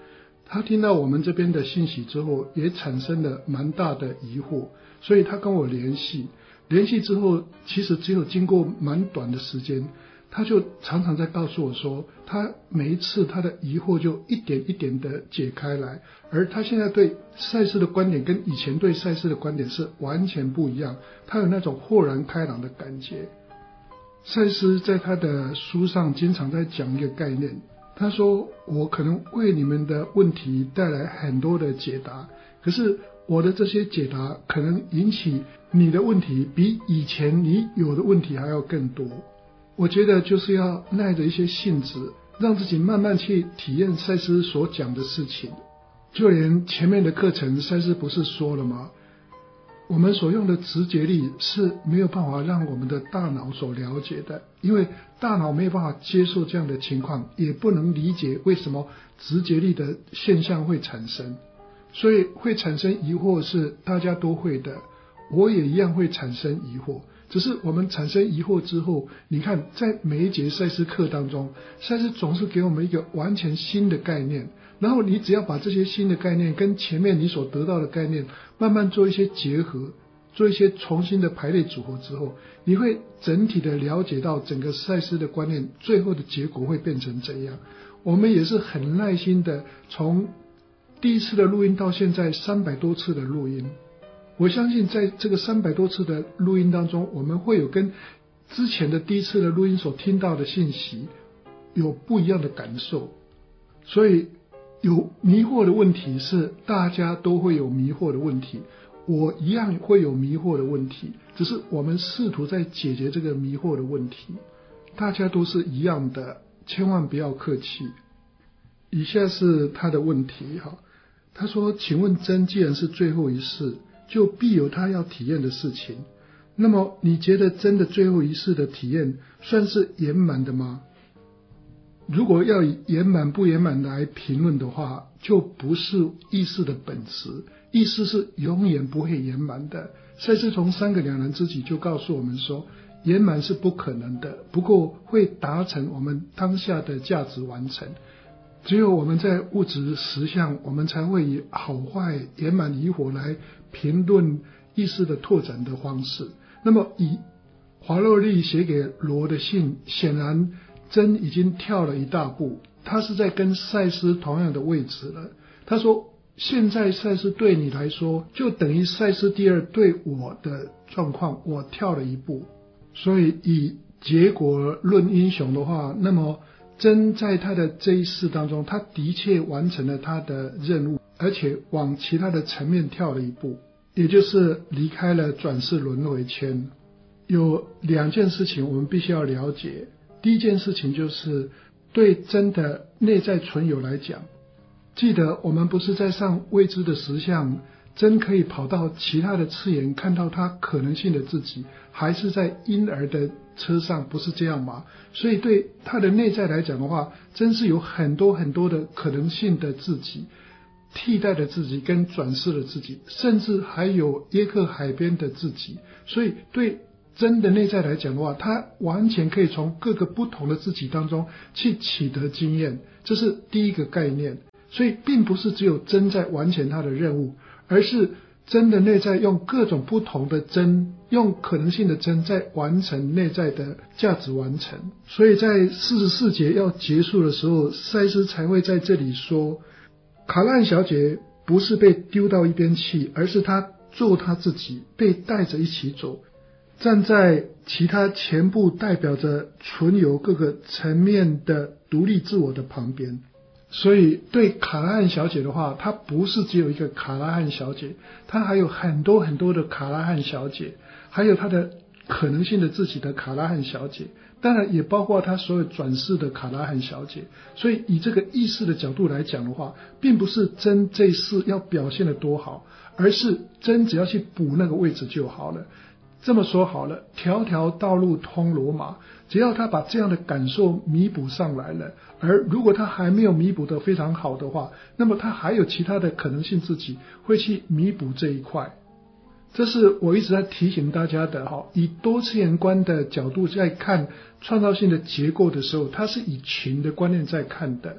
他听到我们这边的信息之后，也产生了蛮大的疑惑，所以他跟我联系，联系之后，其实只有经过蛮短的时间，他就常常在告诉我说，他每一次他的疑惑就一点一点的解开来，而他现在对赛斯的观点跟以前对赛斯的观点是完全不一样，他有那种豁然开朗的感觉。赛斯在他的书上经常在讲一个概念，他说我可能为你们的问题带来很多的解答，可是我的这些解答可能引起你的问题比以前你有的问题还要更多。我觉得就是要耐着一些性子，让自己慢慢去体验赛斯所讲的事情。就连前面的课程，赛斯不是说了吗？我们所用的直觉力是没有办法让我们的大脑所了解的，因为大脑没有办法接受这样的情况，也不能理解为什么直觉力的现象会产生，所以会产生疑惑是大家都会的，我也一样会产生疑惑。只是我们产生疑惑之后，你看在每一节赛斯课当中，赛斯总是给我们一个完全新的概念，然后你只要把这些新的概念跟前面你所得到的概念慢慢做一些结合，做一些重新的排列组合之后，你会整体的了解到整个赛斯的观念最后的结果会变成怎样。我们也是很耐心的从第一次的录音到现在三百多次的录音，我相信在这个三百多次的录音当中，我们会有跟之前的第一次的录音所听到的信息有不一样的感受。所以有迷惑的问题是大家都会有迷惑的问题，我一样会有迷惑的问题，只是我们试图在解决这个迷惑的问题，大家都是一样的，千万不要客气。以下是他的问题哈，他说请问真既然是最后一世，就必有他要体验的事情，那么你觉得真的最后一世的体验算是圆满的吗？如果要以圆满不圆满来评论的话，就不是意识的本质，意识是永远不会圆满的。赛斯从三个两难之己就告诉我们说，圆满是不可能的，不过会达成我们当下的价值完成。只有我们在物质实相，我们才会以好坏、圆满与否来评论意识的拓展的方式。那么以华洛利写给罗的信，显然真已经跳了一大步，他是在跟赛斯同样的位置了。他说现在赛斯对你来说就等于赛斯第二对我的状况，我跳了一步。所以以结果论英雄的话，那么真在他的这一世当中，他的确完成了他的任务，而且往其他的层面跳了一步，也就是离开了转世轮回圈。有两件事情我们必须要了解。第一件事情就是对真的内在存有来讲，记得我们不是在上未知的实相，真可以跑到其他的次元看到他可能性的自己，还是在婴儿的车上，不是这样吗？所以对他的内在来讲的话，真是有很多很多的可能性的自己，替代的自己跟转世的自己，甚至还有耶克海边的自己。所以对真的内在来讲的话，他完全可以从各个不同的自己当中去取得经验，这是第一个概念。所以并不是只有真在完成他的任务，而是真的内在用各种不同的真，用可能性的真在完成内在的价值完成。所以在四十四节要结束的时候，赛斯才会在这里说，卡拉汉小姐不是被丢到一边去，而是她做她自己，被带着一起走，站在其他全部代表着存有各个层面的独立自我的旁边。所以对卡拉汉小姐的话，她不是只有一个卡拉汉小姐，她还有很多很多的卡拉汉小姐，还有她的可能性的自己的卡拉汉小姐，当然也包括她所有转世的卡拉汉小姐。所以以这个意识的角度来讲的话，并不是真这一世要表现得多好，而是真只要去补那个位置就好了。这么说好了，条条道路通罗马，只要他把这样的感受弥补上来了，而如果他还没有弥补得非常好的话，那么他还有其他的可能性自己会去弥补这一块。这是我一直在提醒大家的哈，以多次元观的角度在看创造性的结构的时候，它是以群的观念在看的。我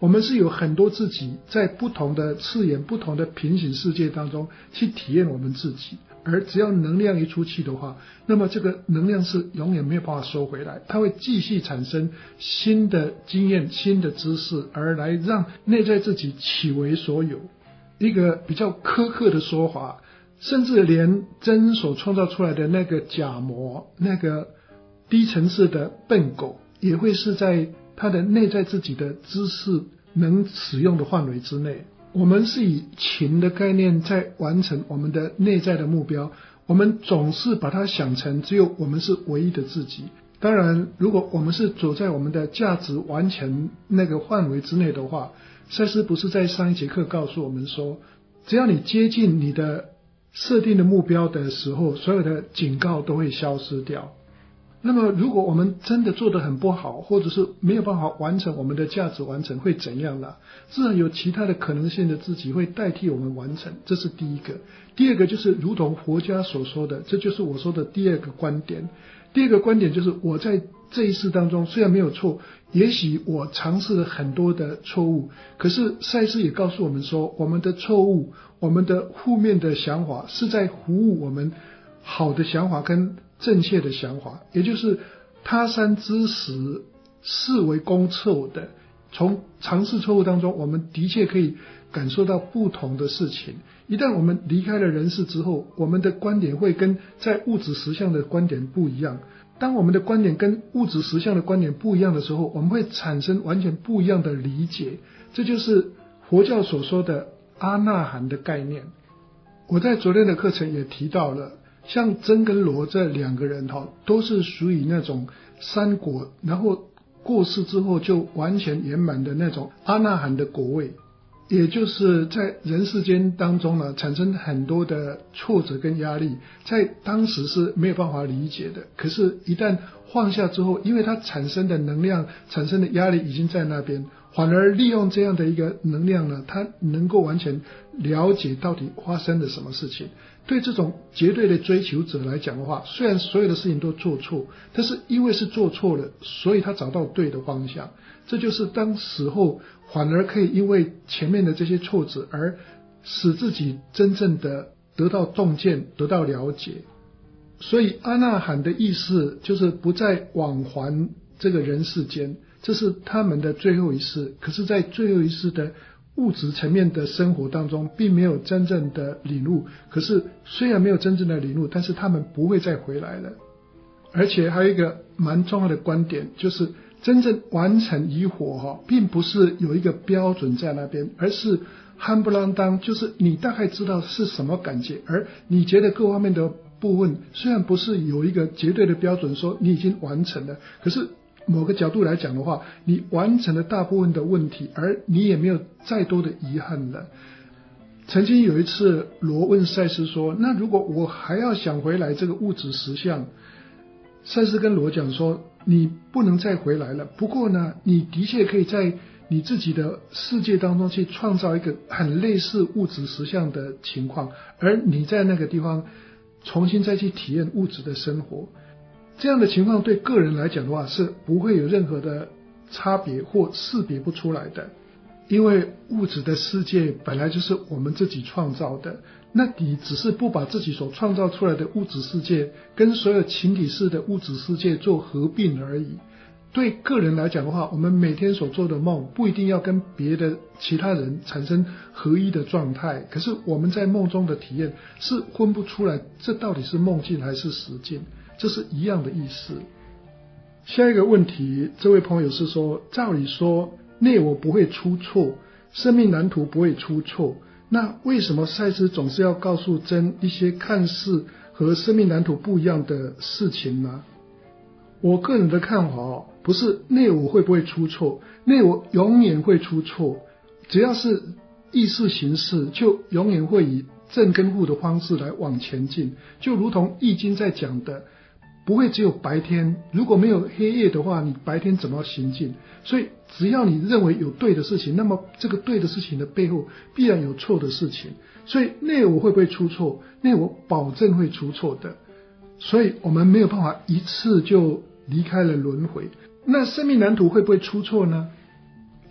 我们是有很多自己在不同的次元、不同的平行世界当中去体验我们自己，而只要能量一出去的话，那么这个能量是永远没有办法收回来，它会继续产生新的经验、新的知识，而来让内在自己起为所有。一个比较苛刻的说法，甚至连真所创造出来的那个假魔，那个低层次的笨狗，也会是在他的内在自己的知识能使用的范围之内。我们是以情的概念在完成我们的内在的目标，我们总是把它想成只有我们是唯一的自己。当然，如果我们是走在我们的价值完全那个范围之内的话，赛斯不是在上一节课告诉我们说，只要你接近你的设定的目标的时候，所有的警告都会消失掉。那么如果我们真的做得很不好，或者是没有办法完成我们的价值完成，会怎样呢？自然有其他的可能性的自己会代替我们完成，这是第一个。第二个就是如同佛家所说的，这就是我说的第二个观点。第二个观点就是我在这一世当中虽然没有错，也许我尝试了很多的错误，可是赛斯也告诉我们说，我们的错误，我们的负面的想法是在服务我们好的想法跟正确的想法，也就是他山之石是为公错的。从尝试错误当中，我们的确可以感受到不同的事情。一旦我们离开了人世之后，我们的观点会跟在物质实相的观点不一样。当我们的观点跟物质实相的观点不一样的时候，我们会产生完全不一样的理解。这就是佛教所说的阿那含的概念。我在昨天的课程也提到了，像真跟罗这两个人都是属于那种三果，然后过世之后就完全圆满的那种阿那含的果位，也就是在人世间当中呢，产生很多的挫折跟压力，在当时是没有办法理解的。可是一旦放下之后，因为它产生的能量、产生的压力已经在那边，反而利用这样的一个能量呢，它能够完全了解到底发生了什么事情。对这种绝对的追求者来讲的话，虽然所有的事情都做错，但是因为是做错了，所以他找到对的方向。这就是当死后反而可以因为前面的这些挫折而使自己真正的得到洞见，得到了解。所以阿那含的意思就是不再往还这个人世间，这是他们的最后一世。可是在最后一世的物质层面的生活当中并没有真正的领悟，可是虽然没有真正的领悟，但是他们不会再回来了。而且还有一个蛮重要的观点，就是真正完成疑惑并不是有一个标准在那边，而是夯不啷当，就是你大概知道是什么感觉，而你觉得各方面的部分虽然不是有一个绝对的标准说你已经完成了，可是某个角度来讲的话，你完成了大部分的问题，而你也没有再多的遗憾了。曾经有一次罗问赛斯说，那如果我还要想回来这个物质实相，赛斯跟罗讲说，你不能再回来了，不过呢，你的确可以在你自己的世界当中去创造一个很类似物质实相的情况，而你在那个地方重新再去体验物质的生活。这样的情况对个人来讲的话是不会有任何的差别或识别不出来的，因为物质的世界本来就是我们自己创造的，那你只是不把自己所创造出来的物质世界跟所有情体式的物质世界做合并而已。对个人来讲的话，我们每天所做的梦不一定要跟别的其他人产生合一的状态，可是我们在梦中的体验是分不出来这到底是梦境还是实境，这是一样的意思。下一个问题，这位朋友是说，照理说内我不会出错，生命蓝图不会出错，那为什么赛斯总是要告诉真一些看似和生命蓝图不一样的事情呢？我个人的看法不是内我会不会出错，内我永远会出错，只要是意识形式就永远会以正跟负的方式来往前进，就如同易经在讲的，不会只有白天，如果没有黑夜的话，你白天怎么行进？所以只要你认为有对的事情，那么这个对的事情的背后必然有错的事情，所以内我会不会出错？内我保证会出错的，所以我们没有办法一次就离开了轮回。那生命蓝图会不会出错呢？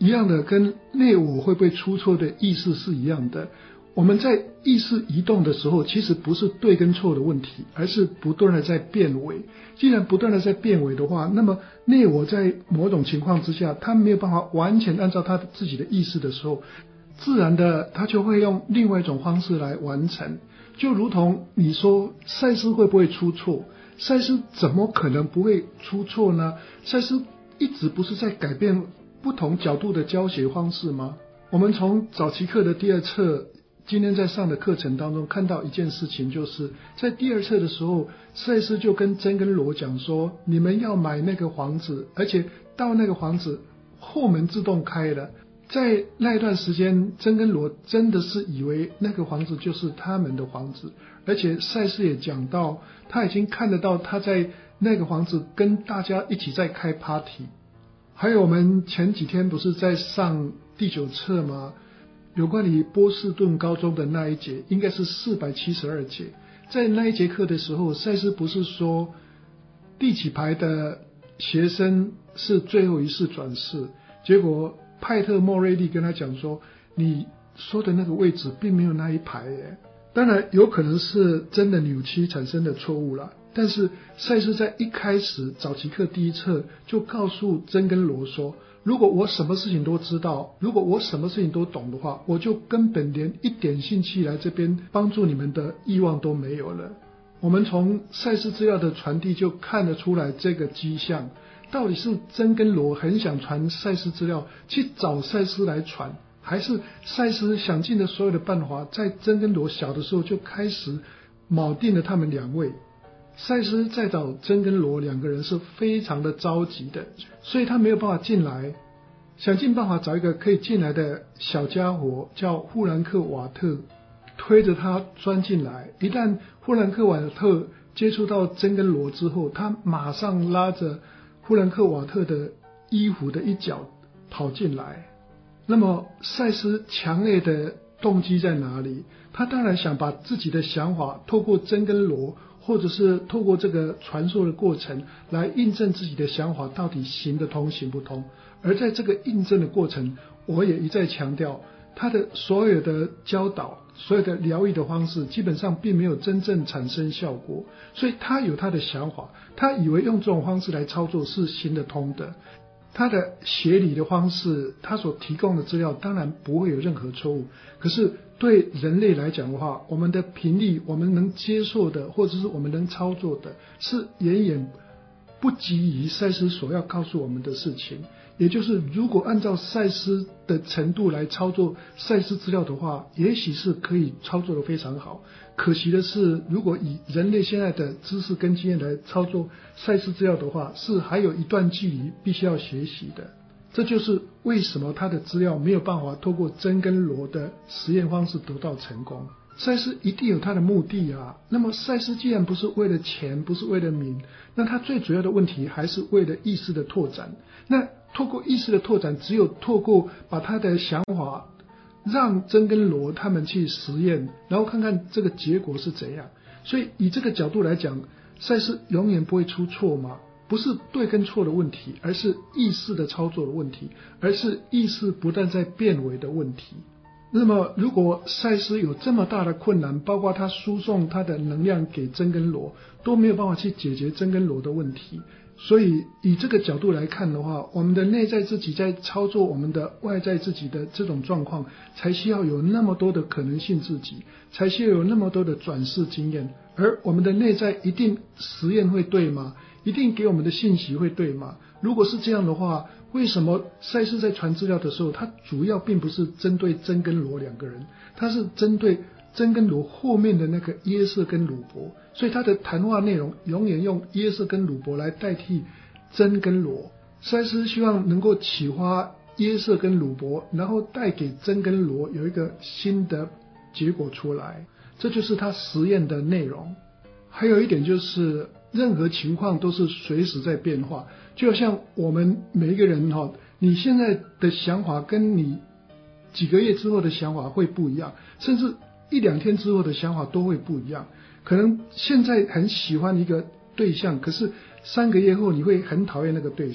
一样的，跟内我会不会出错的意识是一样的。我们在意识移动的时候，其实不是对跟错的问题，而是不断的在变伪。既然不断的在变伪的话，那么内我在某种情况之下，他没有办法完全按照他自己的意识的时候，自然的他就会用另外一种方式来完成。就如同你说赛斯会不会出错，赛斯怎么可能不会出错呢？赛斯一直不是在改变不同角度的教学方式吗？我们从早期课的第二册今天在上的课程当中看到一件事情，就是在第二册的时候，赛斯就跟真跟罗讲说，你们要买那个房子，而且到那个房子后门自动开了。在那一段时间，真跟罗真的是以为那个房子就是他们的房子，而且赛斯也讲到，他已经看得到他在那个房子跟大家一起在开 party。 还有我们前几天不是在上第九册吗？有关于波士顿高中的那一节，应该是四百七十二节。在那一节课的时候，赛斯不是说第几排的学生是最后一次转世，结果派特莫瑞利跟他讲说，你说的那个位置并没有那一排耶。当然有可能是真的扭曲产生的错误啦，但是赛斯在一开始早期课第一册就告诉真跟罗说，如果我什么事情都知道，如果我什么事情都懂的话，我就根本连一点兴趣来这边帮助你们的欲望都没有了。我们从赛斯资料的传递就看得出来这个迹象，到底是真跟罗很想传赛斯资料去找赛斯来传，还是赛斯想尽了所有的办法，在真跟罗小的时候就开始铆定了他们两位。赛斯在找真跟罗两个人是非常的着急的，所以他没有办法进来，想尽办法找一个可以进来的小家伙叫富兰克瓦特，推着他钻进来。一旦富兰克瓦特接触到真跟罗之后，他马上拉着富兰克瓦特的衣服的一角跑进来。那么赛斯强烈的动机在哪里？他当然想把自己的想法透过真跟罗，或者是透过这个传授的过程来印证自己的想法到底行得通行不通。而在这个印证的过程，我也一再强调，他的所有的教导，所有的疗愈的方式基本上并没有真正产生效果，所以他有他的想法，他以为用这种方式来操作是行得通的。他的学理的方式，他所提供的资料当然不会有任何错误，可是对人类来讲的话，我们的频率，我们能接受的，或者是我们能操作的，是远远不及于赛斯所要告诉我们的事情。也就是如果按照赛斯的程度来操作赛斯资料的话，也许是可以操作得非常好。可惜的是，如果以人类现在的知识跟经验来操作赛斯资料的话，是还有一段距离必须要学习的。这就是为什么他的资料没有办法透过真跟罗的实验方式得到成功。赛斯一定有他的目的啊，那么赛斯既然不是为了钱，不是为了名，那他最主要的问题还是为了意识的拓展。那透过意识的拓展，只有透过把他的想法让真跟罗他们去实验，然后看看这个结果是怎样。所以以这个角度来讲，赛斯永远不会出错嘛，不是对跟错的问题，而是意识的操作的问题，而是意识不断在变为的问题。那么如果赛斯有这么大的困难，包括他输送他的能量给真跟罗都没有办法去解决真跟罗的问题，所以以这个角度来看的话，我们的内在自己在操作我们的外在自己的这种状况，才需要有那么多的可能性自己，才需要有那么多的转世经验。而我们的内在一定实验会对吗？一定给我们的信息会对吗？如果是这样的话，为什么赛斯在传资料的时候，他主要并不是针对真跟罗两个人，他是针对真跟罗后面的那个约瑟跟鲁伯，所以他的谈话内容永远用约瑟跟鲁伯来代替真跟罗。赛斯希望能够启发约瑟跟鲁伯，然后带给真跟罗有一个新的结果出来，这就是他实验的内容。还有一点就是，任何情况都是随时在变化，就像我们每一个人哈，你现在的想法跟你几个月之后的想法会不一样，甚至一两天之后的想法都会不一样。可能现在很喜欢一个对象，可是三个月后你会很讨厌那个对象，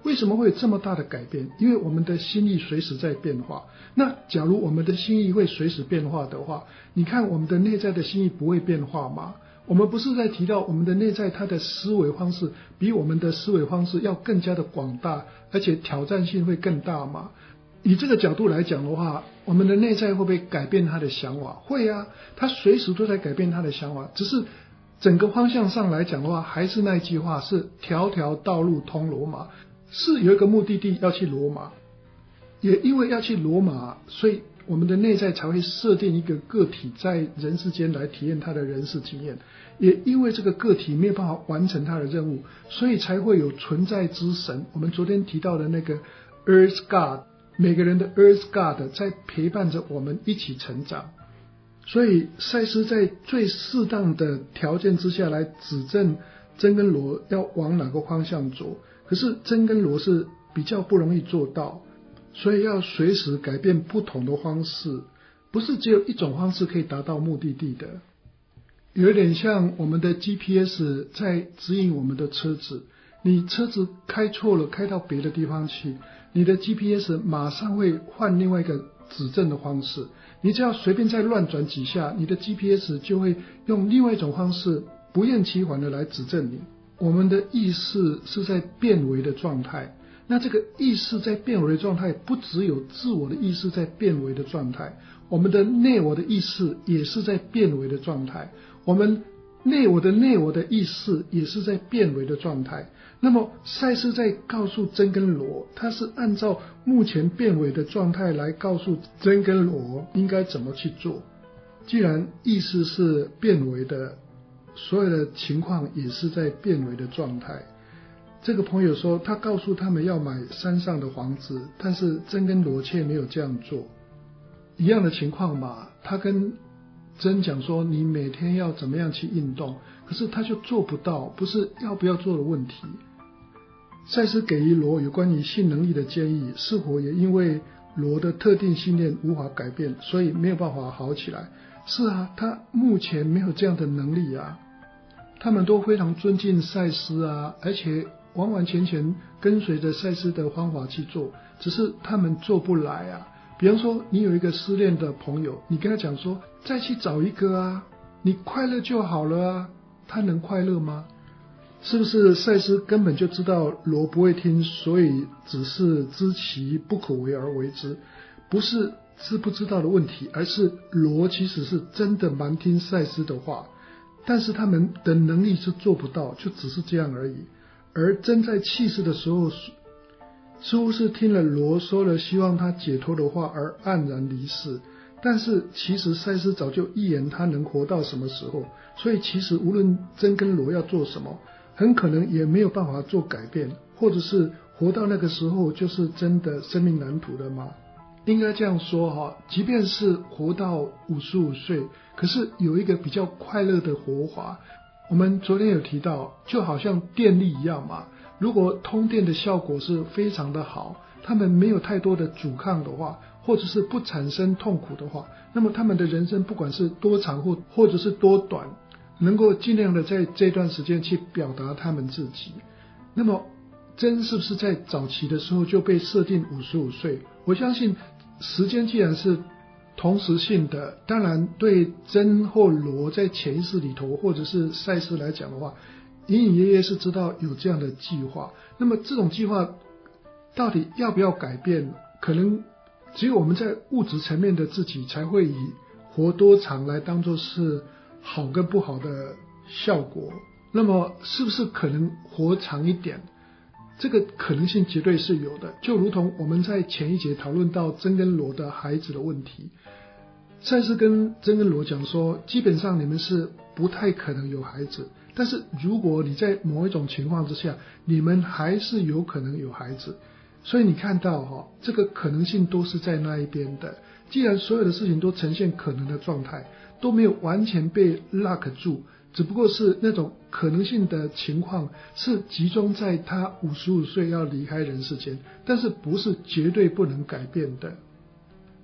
为什么会有这么大的改变？因为我们的心意随时在变化。那假如我们的心意会随时变化的话，你看我们的内在的心意不会变化吗？我们不是在提到我们的内在，它的思维方式比我们的思维方式要更加的广大，而且挑战性会更大吗？以这个角度来讲的话，我们的内在会不会改变他的想法？会啊，他随时都在改变他的想法，只是整个方向上来讲的话，还是那句话，是条条道路通罗马，是有一个目的地要去罗马。也因为要去罗马，所以我们的内在才会设定一个个体在人世间来体验他的人世经验。也因为这个个体没有办法完成他的任务，所以才会有存在之神，我们昨天提到的那个 Earth God， 每个人的 Earth God 在陪伴着我们一起成长。所以赛斯在最适当的条件之下来指正真跟罗要往哪个方向走，可是真跟罗是比较不容易做到，所以要随时改变不同的方式，不是只有一种方式可以达到目的地的。有点像我们的 G P S 在指引我们的车子，你车子开错了，开到别的地方去，你的 G P S 马上会换另外一个指正的方式，你只要随便再乱转几下，你的 G P S 就会用另外一种方式不厌其烦的来指正你。我们的意识是在变为的状态，那这个意识在变为的状态，不只有自我的意识在变为的状态，我们的内我的意识也是在变为的状态，我们内我的内我的意识也是在变为的状态。那么赛斯在告诉真跟罗，他是按照目前变为的状态来告诉真跟罗应该怎么去做。既然意识是变为的，所有的情况也是在变为的状态。这个朋友说他告诉他们要买山上的房子，但是真跟罗却没有这样做。一样的情况嘛，他跟真讲说你每天要怎么样去运动，可是他就做不到，不是要不要做的问题。赛斯给予罗有关于性能力的建议，是否也因为罗的特定信念无法改变，所以没有办法好起来？是啊，他目前没有这样的能力啊。他们都非常尊敬赛斯啊，而且完完全全跟随着赛斯的方法去做，只是他们做不来啊。比方说你有一个失恋的朋友，你跟他讲说再去找一个啊，你快乐就好了啊，他能快乐吗？是不是赛斯根本就知道罗不会听，所以只是知其不可为而为之？不是知不知道的问题，而是罗其实是真的蛮听赛斯的话，但是他们的能力是做不到，就只是这样而已。而真在气势的时候，似乎是听了罗说了希望他解脱的话而黯然离世，但是其实赛斯早就预言他能活到什么时候，所以其实无论真跟罗要做什么，很可能也没有办法做改变，或者是活到那个时候就是真的生命蓝图了吗？应该这样说哈，即便是活到五十五岁，可是有一个比较快乐的活法。我们昨天有提到，就好像电力一样嘛，如果通电的效果是非常的好，他们没有太多的阻抗的话，或者是不产生痛苦的话，那么他们的人生不管是多长或或者是多短，能够尽量的在这段时间去表达他们自己。那么真是不是在早期的时候就被设定五十五岁？我相信时间既然是同时性的，当然对真或罗在潜意识里头或者是赛斯来讲的话，隐隐约约是知道有这样的计划。那么这种计划到底要不要改变，可能只有我们在物质层面的自己才会以活多长来当作是好跟不好的效果。那么是不是可能活长一点？这个可能性绝对是有的，就如同我们在前一节讨论到真跟罗的孩子的问题，赛斯跟真跟罗讲说，基本上你们是不太可能有孩子，但是如果你在某一种情况之下，你们还是有可能有孩子。所以你看到哈，这个可能性都是在那一边的。既然所有的事情都呈现可能的状态，都没有完全被 lock 住，只不过是那种可能性的情况是集中在他五十五岁要离开人世间，但是不是绝对不能改变的。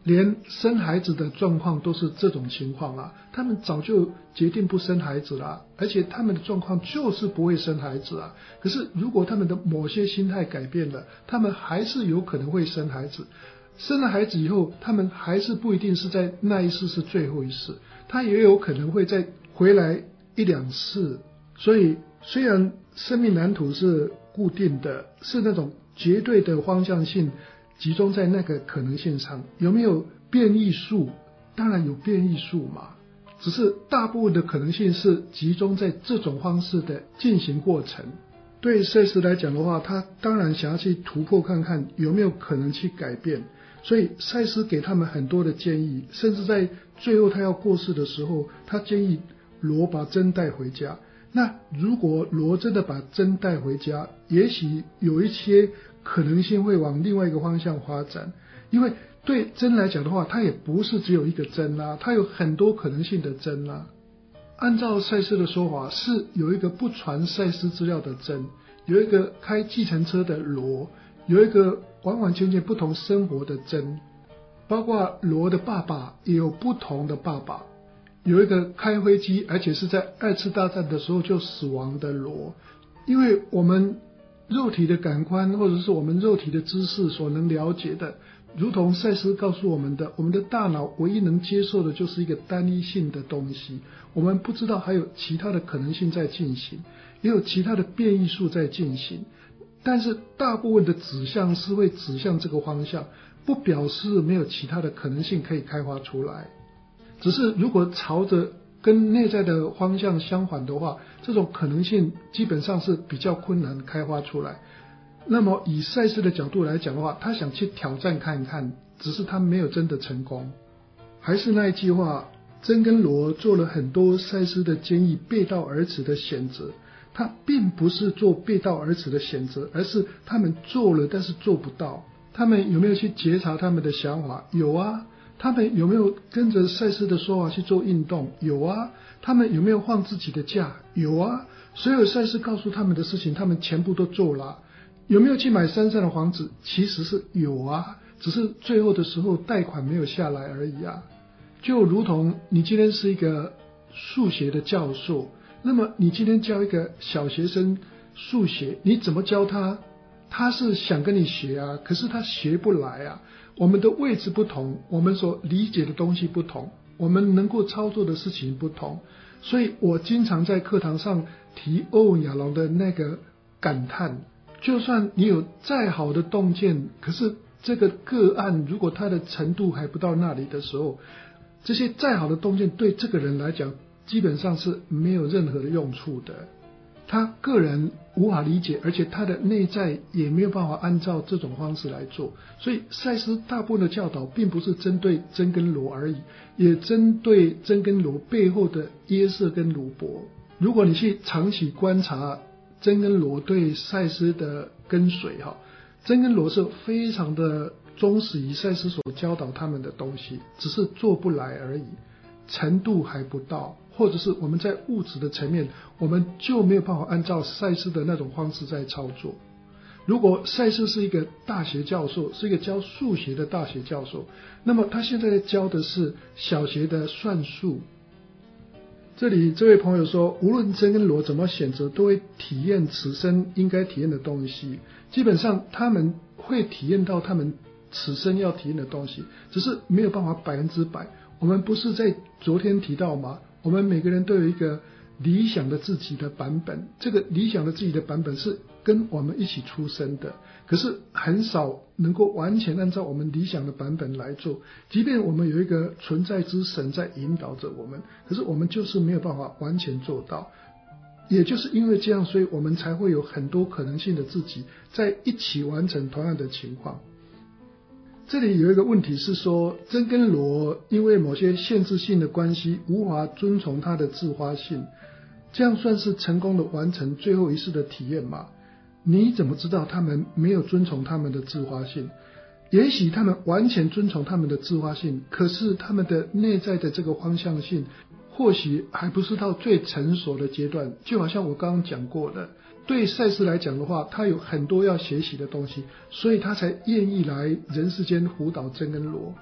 连生孩子的状况都是这种情况啊，他们早就决定不生孩子了，而且他们的状况就是不会生孩子啊。可是如果他们的某些心态改变了，他们还是有可能会生孩子。生了孩子以后，他们还是不一定是在那一世是最后一世，他也有可能会再回来一两次。所以虽然生命蓝图是固定的，是那种绝对的方向性集中在那个可能性上，有没有变异数？当然有变异数嘛，只是大部分的可能性是集中在这种方式的进行过程。对赛斯来讲的话，他当然想要去突破看看有没有可能去改变，所以赛斯给他们很多的建议，甚至在最后他要过世的时候，他建议罗把针带回家。那如果罗真的把针带回家，也许有一些可能性会往另外一个方向发展，因为对针来讲的话，它也不是只有一个针啦，它有很多可能性的针啦。按照赛斯的说法，是有一个不传赛斯资料的针，有一个开计程车的罗，有一个完完全全不同生活的针，包括罗的爸爸也有不同的爸爸，有一个开飞机而且是在二次大战的时候就死亡的罗。因为我们肉体的感官或者是我们肉体的知识所能了解的，如同赛斯告诉我们的，我们的大脑唯一能接受的就是一个单一性的东西，我们不知道还有其他的可能性在进行，也有其他的变异数在进行，但是大部分的指向是会指向这个方向，不表示没有其他的可能性可以开发出来。只是如果朝着跟内在的方向相反的话，这种可能性基本上是比较困难开发出来。那么以赛斯的角度来讲的话，他想去挑战看看，只是他没有真的成功。还是那一句话，真跟罗做了很多赛斯的建议背道而驰的选择，他并不是做背道而驰的选择，而是他们做了但是做不到。他们有没有去觉察他们的想法？有啊。他们有没有跟着赛斯的说法去做运动？有啊。他们有没有放自己的假？有啊。所有赛斯告诉他们的事情，他们全部都做了。有没有去买山上的房子？其实是有啊，只是最后的时候贷款没有下来而已啊。就如同你今天是一个数学的教授，那么你今天教一个小学生数学，你怎么教他？他是想跟你学啊，可是他学不来啊。我们的位置不同，我们所理解的东西不同，我们能够操作的事情不同，所以我经常在课堂上提欧文亚龙的那个感叹，就算你有再好的洞见，可是这个个案如果他的程度还不到那里的时候，这些再好的洞见对这个人来讲基本上是没有任何的用处的。他个人无法理解，而且他的内在也没有办法按照这种方式来做。所以赛斯大部分的教导并不是针对真跟罗而已，也针对真跟罗背后的耶瑟跟鲁伯。如果你去长期观察真跟罗对赛斯的跟随，真跟罗是非常的忠实于赛斯所教导他们的东西，只是做不来而已，程度还不到，或者是我们在物质的层面，我们就没有办法按照赛斯的那种方式在操作。如果赛斯是一个大学教授，是一个教数学的大学教授，那么他现在教的是小学的算术。这里这位朋友说，无论真跟罗怎么选择，都会体验此生应该体验的东西。基本上他们会体验到他们此生要体验的东西，只是没有办法百分之百。我们不是在昨天提到吗？我们每个人都有一个理想的自己的版本，这个理想的自己的版本是跟我们一起出生的，可是很少能够完全按照我们理想的版本来做。即便我们有一个存在之神在引导着我们，可是我们就是没有办法完全做到。也就是因为这样，所以我们才会有很多可能性的自己在一起完成同样的情况。这里有一个问题是说，真跟罗因为某些限制性的关系无法遵从它的自发性，这样算是成功的完成最后一世的体验吗？你怎么知道他们没有遵从他们的自发性？也许他们完全遵从他们的自发性，可是他们的内在的这个方向性或许还不是到最成熟的阶段。就好像我刚刚讲过的，对赛斯来讲的话，他有很多要学习的东西，所以他才愿意来人世间辅导真跟罗。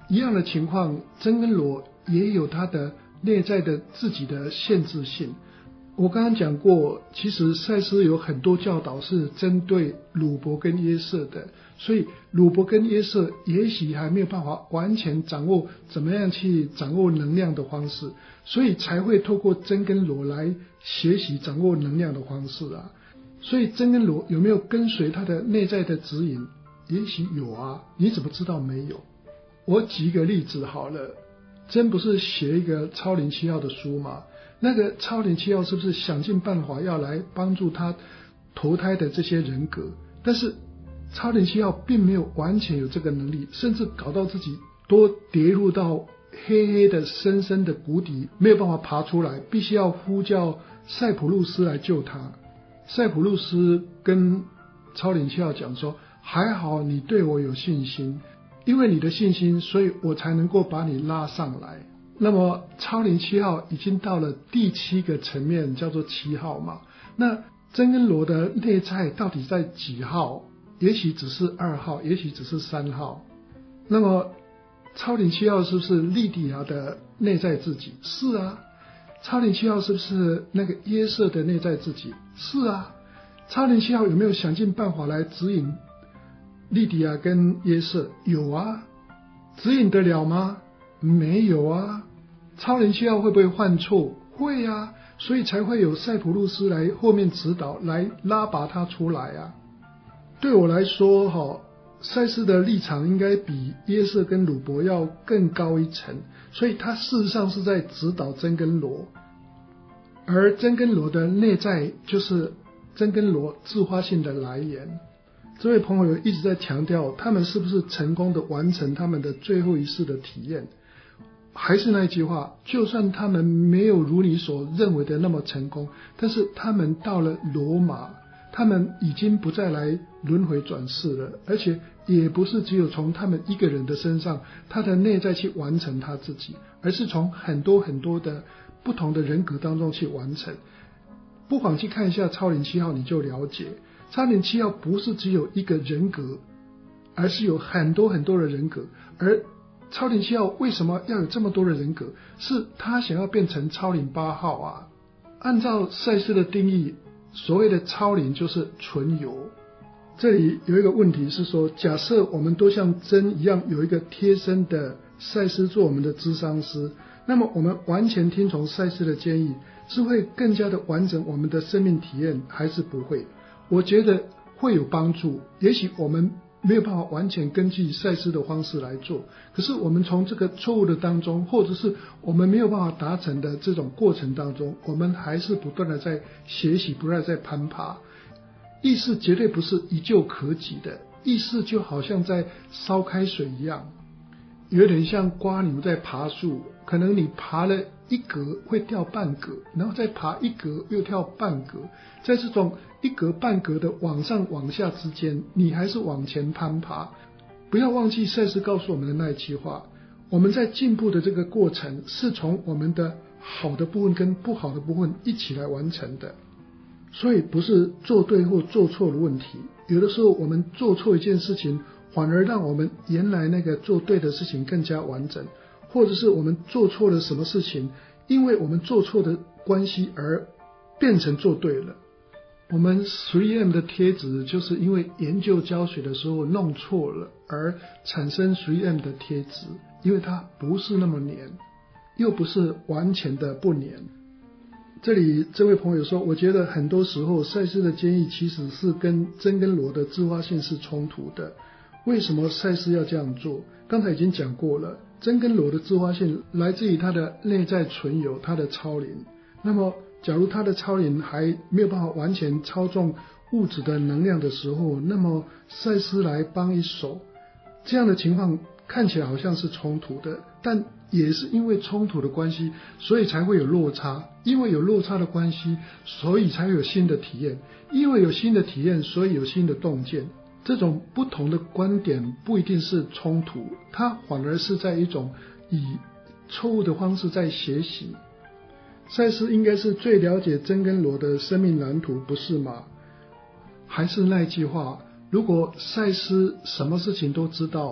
一样的情况，真跟罗也有它的内在的自己的限制性。我刚刚讲过，其实赛斯有很多教导是针对鲁伯跟约瑟的，所以鲁伯跟约瑟也许还没有办法完全掌握怎么样去掌握能量的方式，所以才会透过真跟罗来学习掌握能量的方式啊。所以真跟罗有没有跟随他的内在的指引？也许有啊，你怎么知道没有？我举一个例子好了，真不是写一个超灵七号的书吗？那个超灵七号是不是想尽办法要来帮助他投胎的这些人格？但是超灵七号并没有完全有这个能力，甚至搞到自己多跌入到黑黑的深深的谷底，没有办法爬出来，必须要呼叫塞普路斯来救他。塞普路斯跟超灵七号讲说，还好你对我有信心，因为你的信心，所以我才能够把你拉上来。那么超灵七号已经到了第七个层面，叫做七号嘛。那真跟罗的内在到底在几号？也许只是二号，也许只是三号。那么超灵七号是不是莉迪亚的内在自己？是啊。超灵七号是不是那个约瑟的内在自己？是啊。超灵七号有没有想尽办法来指引莉迪亚跟约瑟？有啊。指引得了吗？没有啊。超灵七号会不会犯错？会啊，所以才会有塞浦路斯来后面指导，来拉拔他出来啊。对我来说齁，赛斯的立场应该比约瑟跟鲁伯要更高一层，所以他事实上是在指导真跟罗，而真跟罗的内在就是真跟罗自发性的来源。这位朋友一直在强调他们是不是成功的完成他们的最后一世的体验。还是那句话，就算他们没有如你所认为的那么成功，但是他们到了罗马，他们已经不再来轮回转世了，而且也不是只有从他们一个人的身上，他的内在去完成他自己，而是从很多很多的不同的人格当中去完成。不妨去看一下超灵七号，你就了解超灵七号不是只有一个人格，而是有很多很多的人格。而超灵七号为什么要有这么多的人格？是他想要变成超灵八号啊。按照赛斯的定义，所谓的超灵就是纯有。这里有一个问题是说，假设我们都像真一样有一个贴身的赛斯做我们的咨商师，那么我们完全听从赛斯的建议，是会更加的完整我们的生命体验，还是不会？我觉得会有帮助。也许我们没有办法完全根据赛斯的方式来做，可是我们从这个错误的当中，或者是我们没有办法达成的这种过程当中，我们还是不断的在学习，不断的在攀爬。意识绝对不是一蹴可及的，意识就好像在烧开水一样，有点像瓜牛在爬树，可能你爬了一格会掉半格，然后再爬一格又跳半格，在这种一格半格的往上往下之间，你还是往前攀爬。不要忘记赛斯告诉我们的那一句话，我们在进步的这个过程是从我们的好的部分跟不好的部分一起来完成的，所以不是做对或做错的问题。有的时候我们做错一件事情，反而让我们原来那个做对的事情更加完整，或者是我们做错了什么事情，因为我们做错的关系而变成做对了。我们 三 M 的贴纸就是因为研究胶水的时候弄错了而产生 三 M 的贴纸，因为它不是那么黏，又不是完全的不黏。这里这位朋友说，我觉得很多时候赛斯的建议其实是跟真跟罗的自发性是冲突的。为什么赛斯要这样做？刚才已经讲过了，真跟罗的自发性来自于他的内在存有，他的超灵。那么假如他的超灵还没有办法完全操纵物质的能量的时候，那么赛斯来帮一手，这样的情况看起来好像是冲突的，但也是因为冲突的关系，所以才会有落差。因为有落差的关系，所以才会有新的体验。因为有新的体验，所以有新的洞见。这种不同的观点不一定是冲突，它反而是在一种以错误的方式在学习。赛斯应该是最了解真跟罗的生命蓝图，不是吗？还是那句话，如果赛斯什么事情都知道，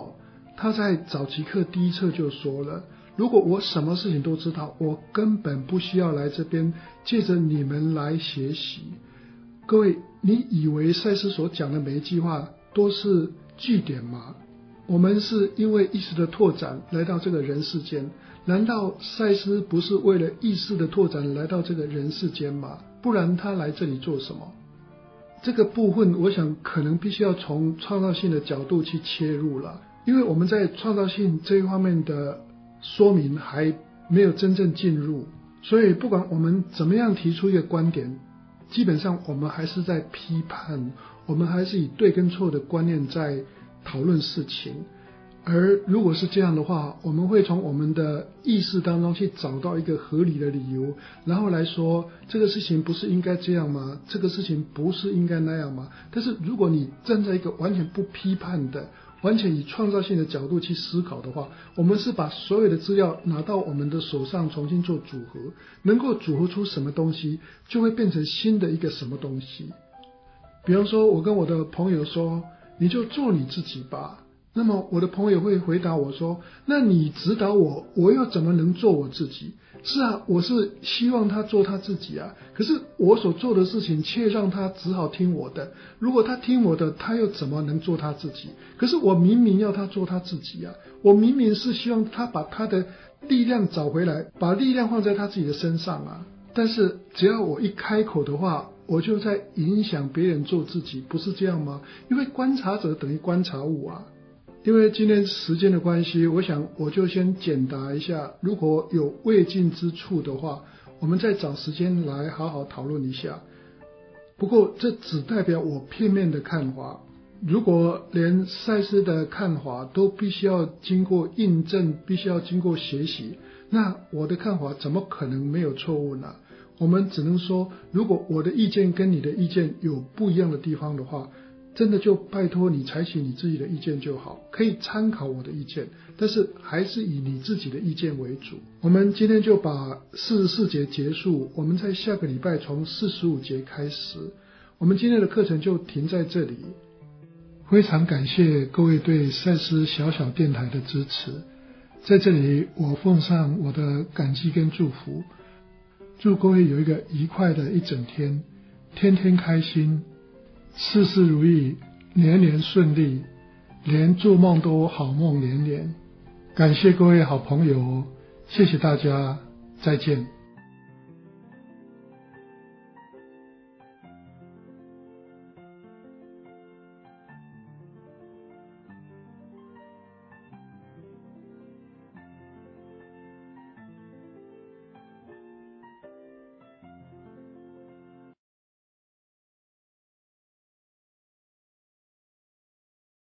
他在早期课第一册就说了，如果我什么事情都知道，我根本不需要来这边借着你们来学习。各位，你以为赛斯所讲的每一句话都是句点吗？我们是因为意识的拓展来到这个人世间，难道赛斯不是为了意识的拓展来到这个人世间吗？不然他来这里做什么？这个部分我想可能必须要从创造性的角度去切入了，因为我们在创造性这一方面的说明还没有真正进入，所以不管我们怎么样提出一个观点，基本上我们还是在批判，我们还是以对跟错的观念在讨论事情。而如果是这样的话，我们会从我们的意识当中去找到一个合理的理由，然后来说这个事情不是应该这样吗？这个事情不是应该那样吗？但是如果你站在一个完全不批判的，完全以创造性的角度去思考的话，我们是把所有的资料拿到我们的手上重新做组合，能够组合出什么东西，就会变成新的一个什么东西。比方说我跟我的朋友说，你就做你自己吧，那么我的朋友会回答我说，那你指导我，我又怎么能做我自己？是啊，我是希望他做他自己啊，可是我所做的事情却让他只好听我的，如果他听我的，他又怎么能做他自己？可是我明明要他做他自己啊，我明明是希望他把他的力量找回来，把力量放在他自己的身上啊，但是只要我一开口的话，我就在影响别人做自己，不是这样吗？因为观察者等于观察物啊。因为今天时间的关系，我想我就先简答一下，如果有未尽之处的话，我们再找时间来好好讨论一下。不过这只代表我片面的看法，如果连赛斯的看法都必须要经过印证，必须要经过学习，那我的看法怎么可能没有错误呢？我们只能说，如果我的意见跟你的意见有不一样的地方的话，真的就拜托你采取你自己的意见就好，可以参考我的意见，但是还是以你自己的意见为主。我们今天就把四十四节结束，我们在下个礼拜从四十五节开始，我们今天的课程就停在这里。非常感谢各位对赛斯小小电台的支持，在这里我奉上我的感激跟祝福，祝各位有一个愉快的一整天，天天开心，事事如意，年年顺利，连做梦都好梦连连。感谢各位好朋友，谢谢大家，再见。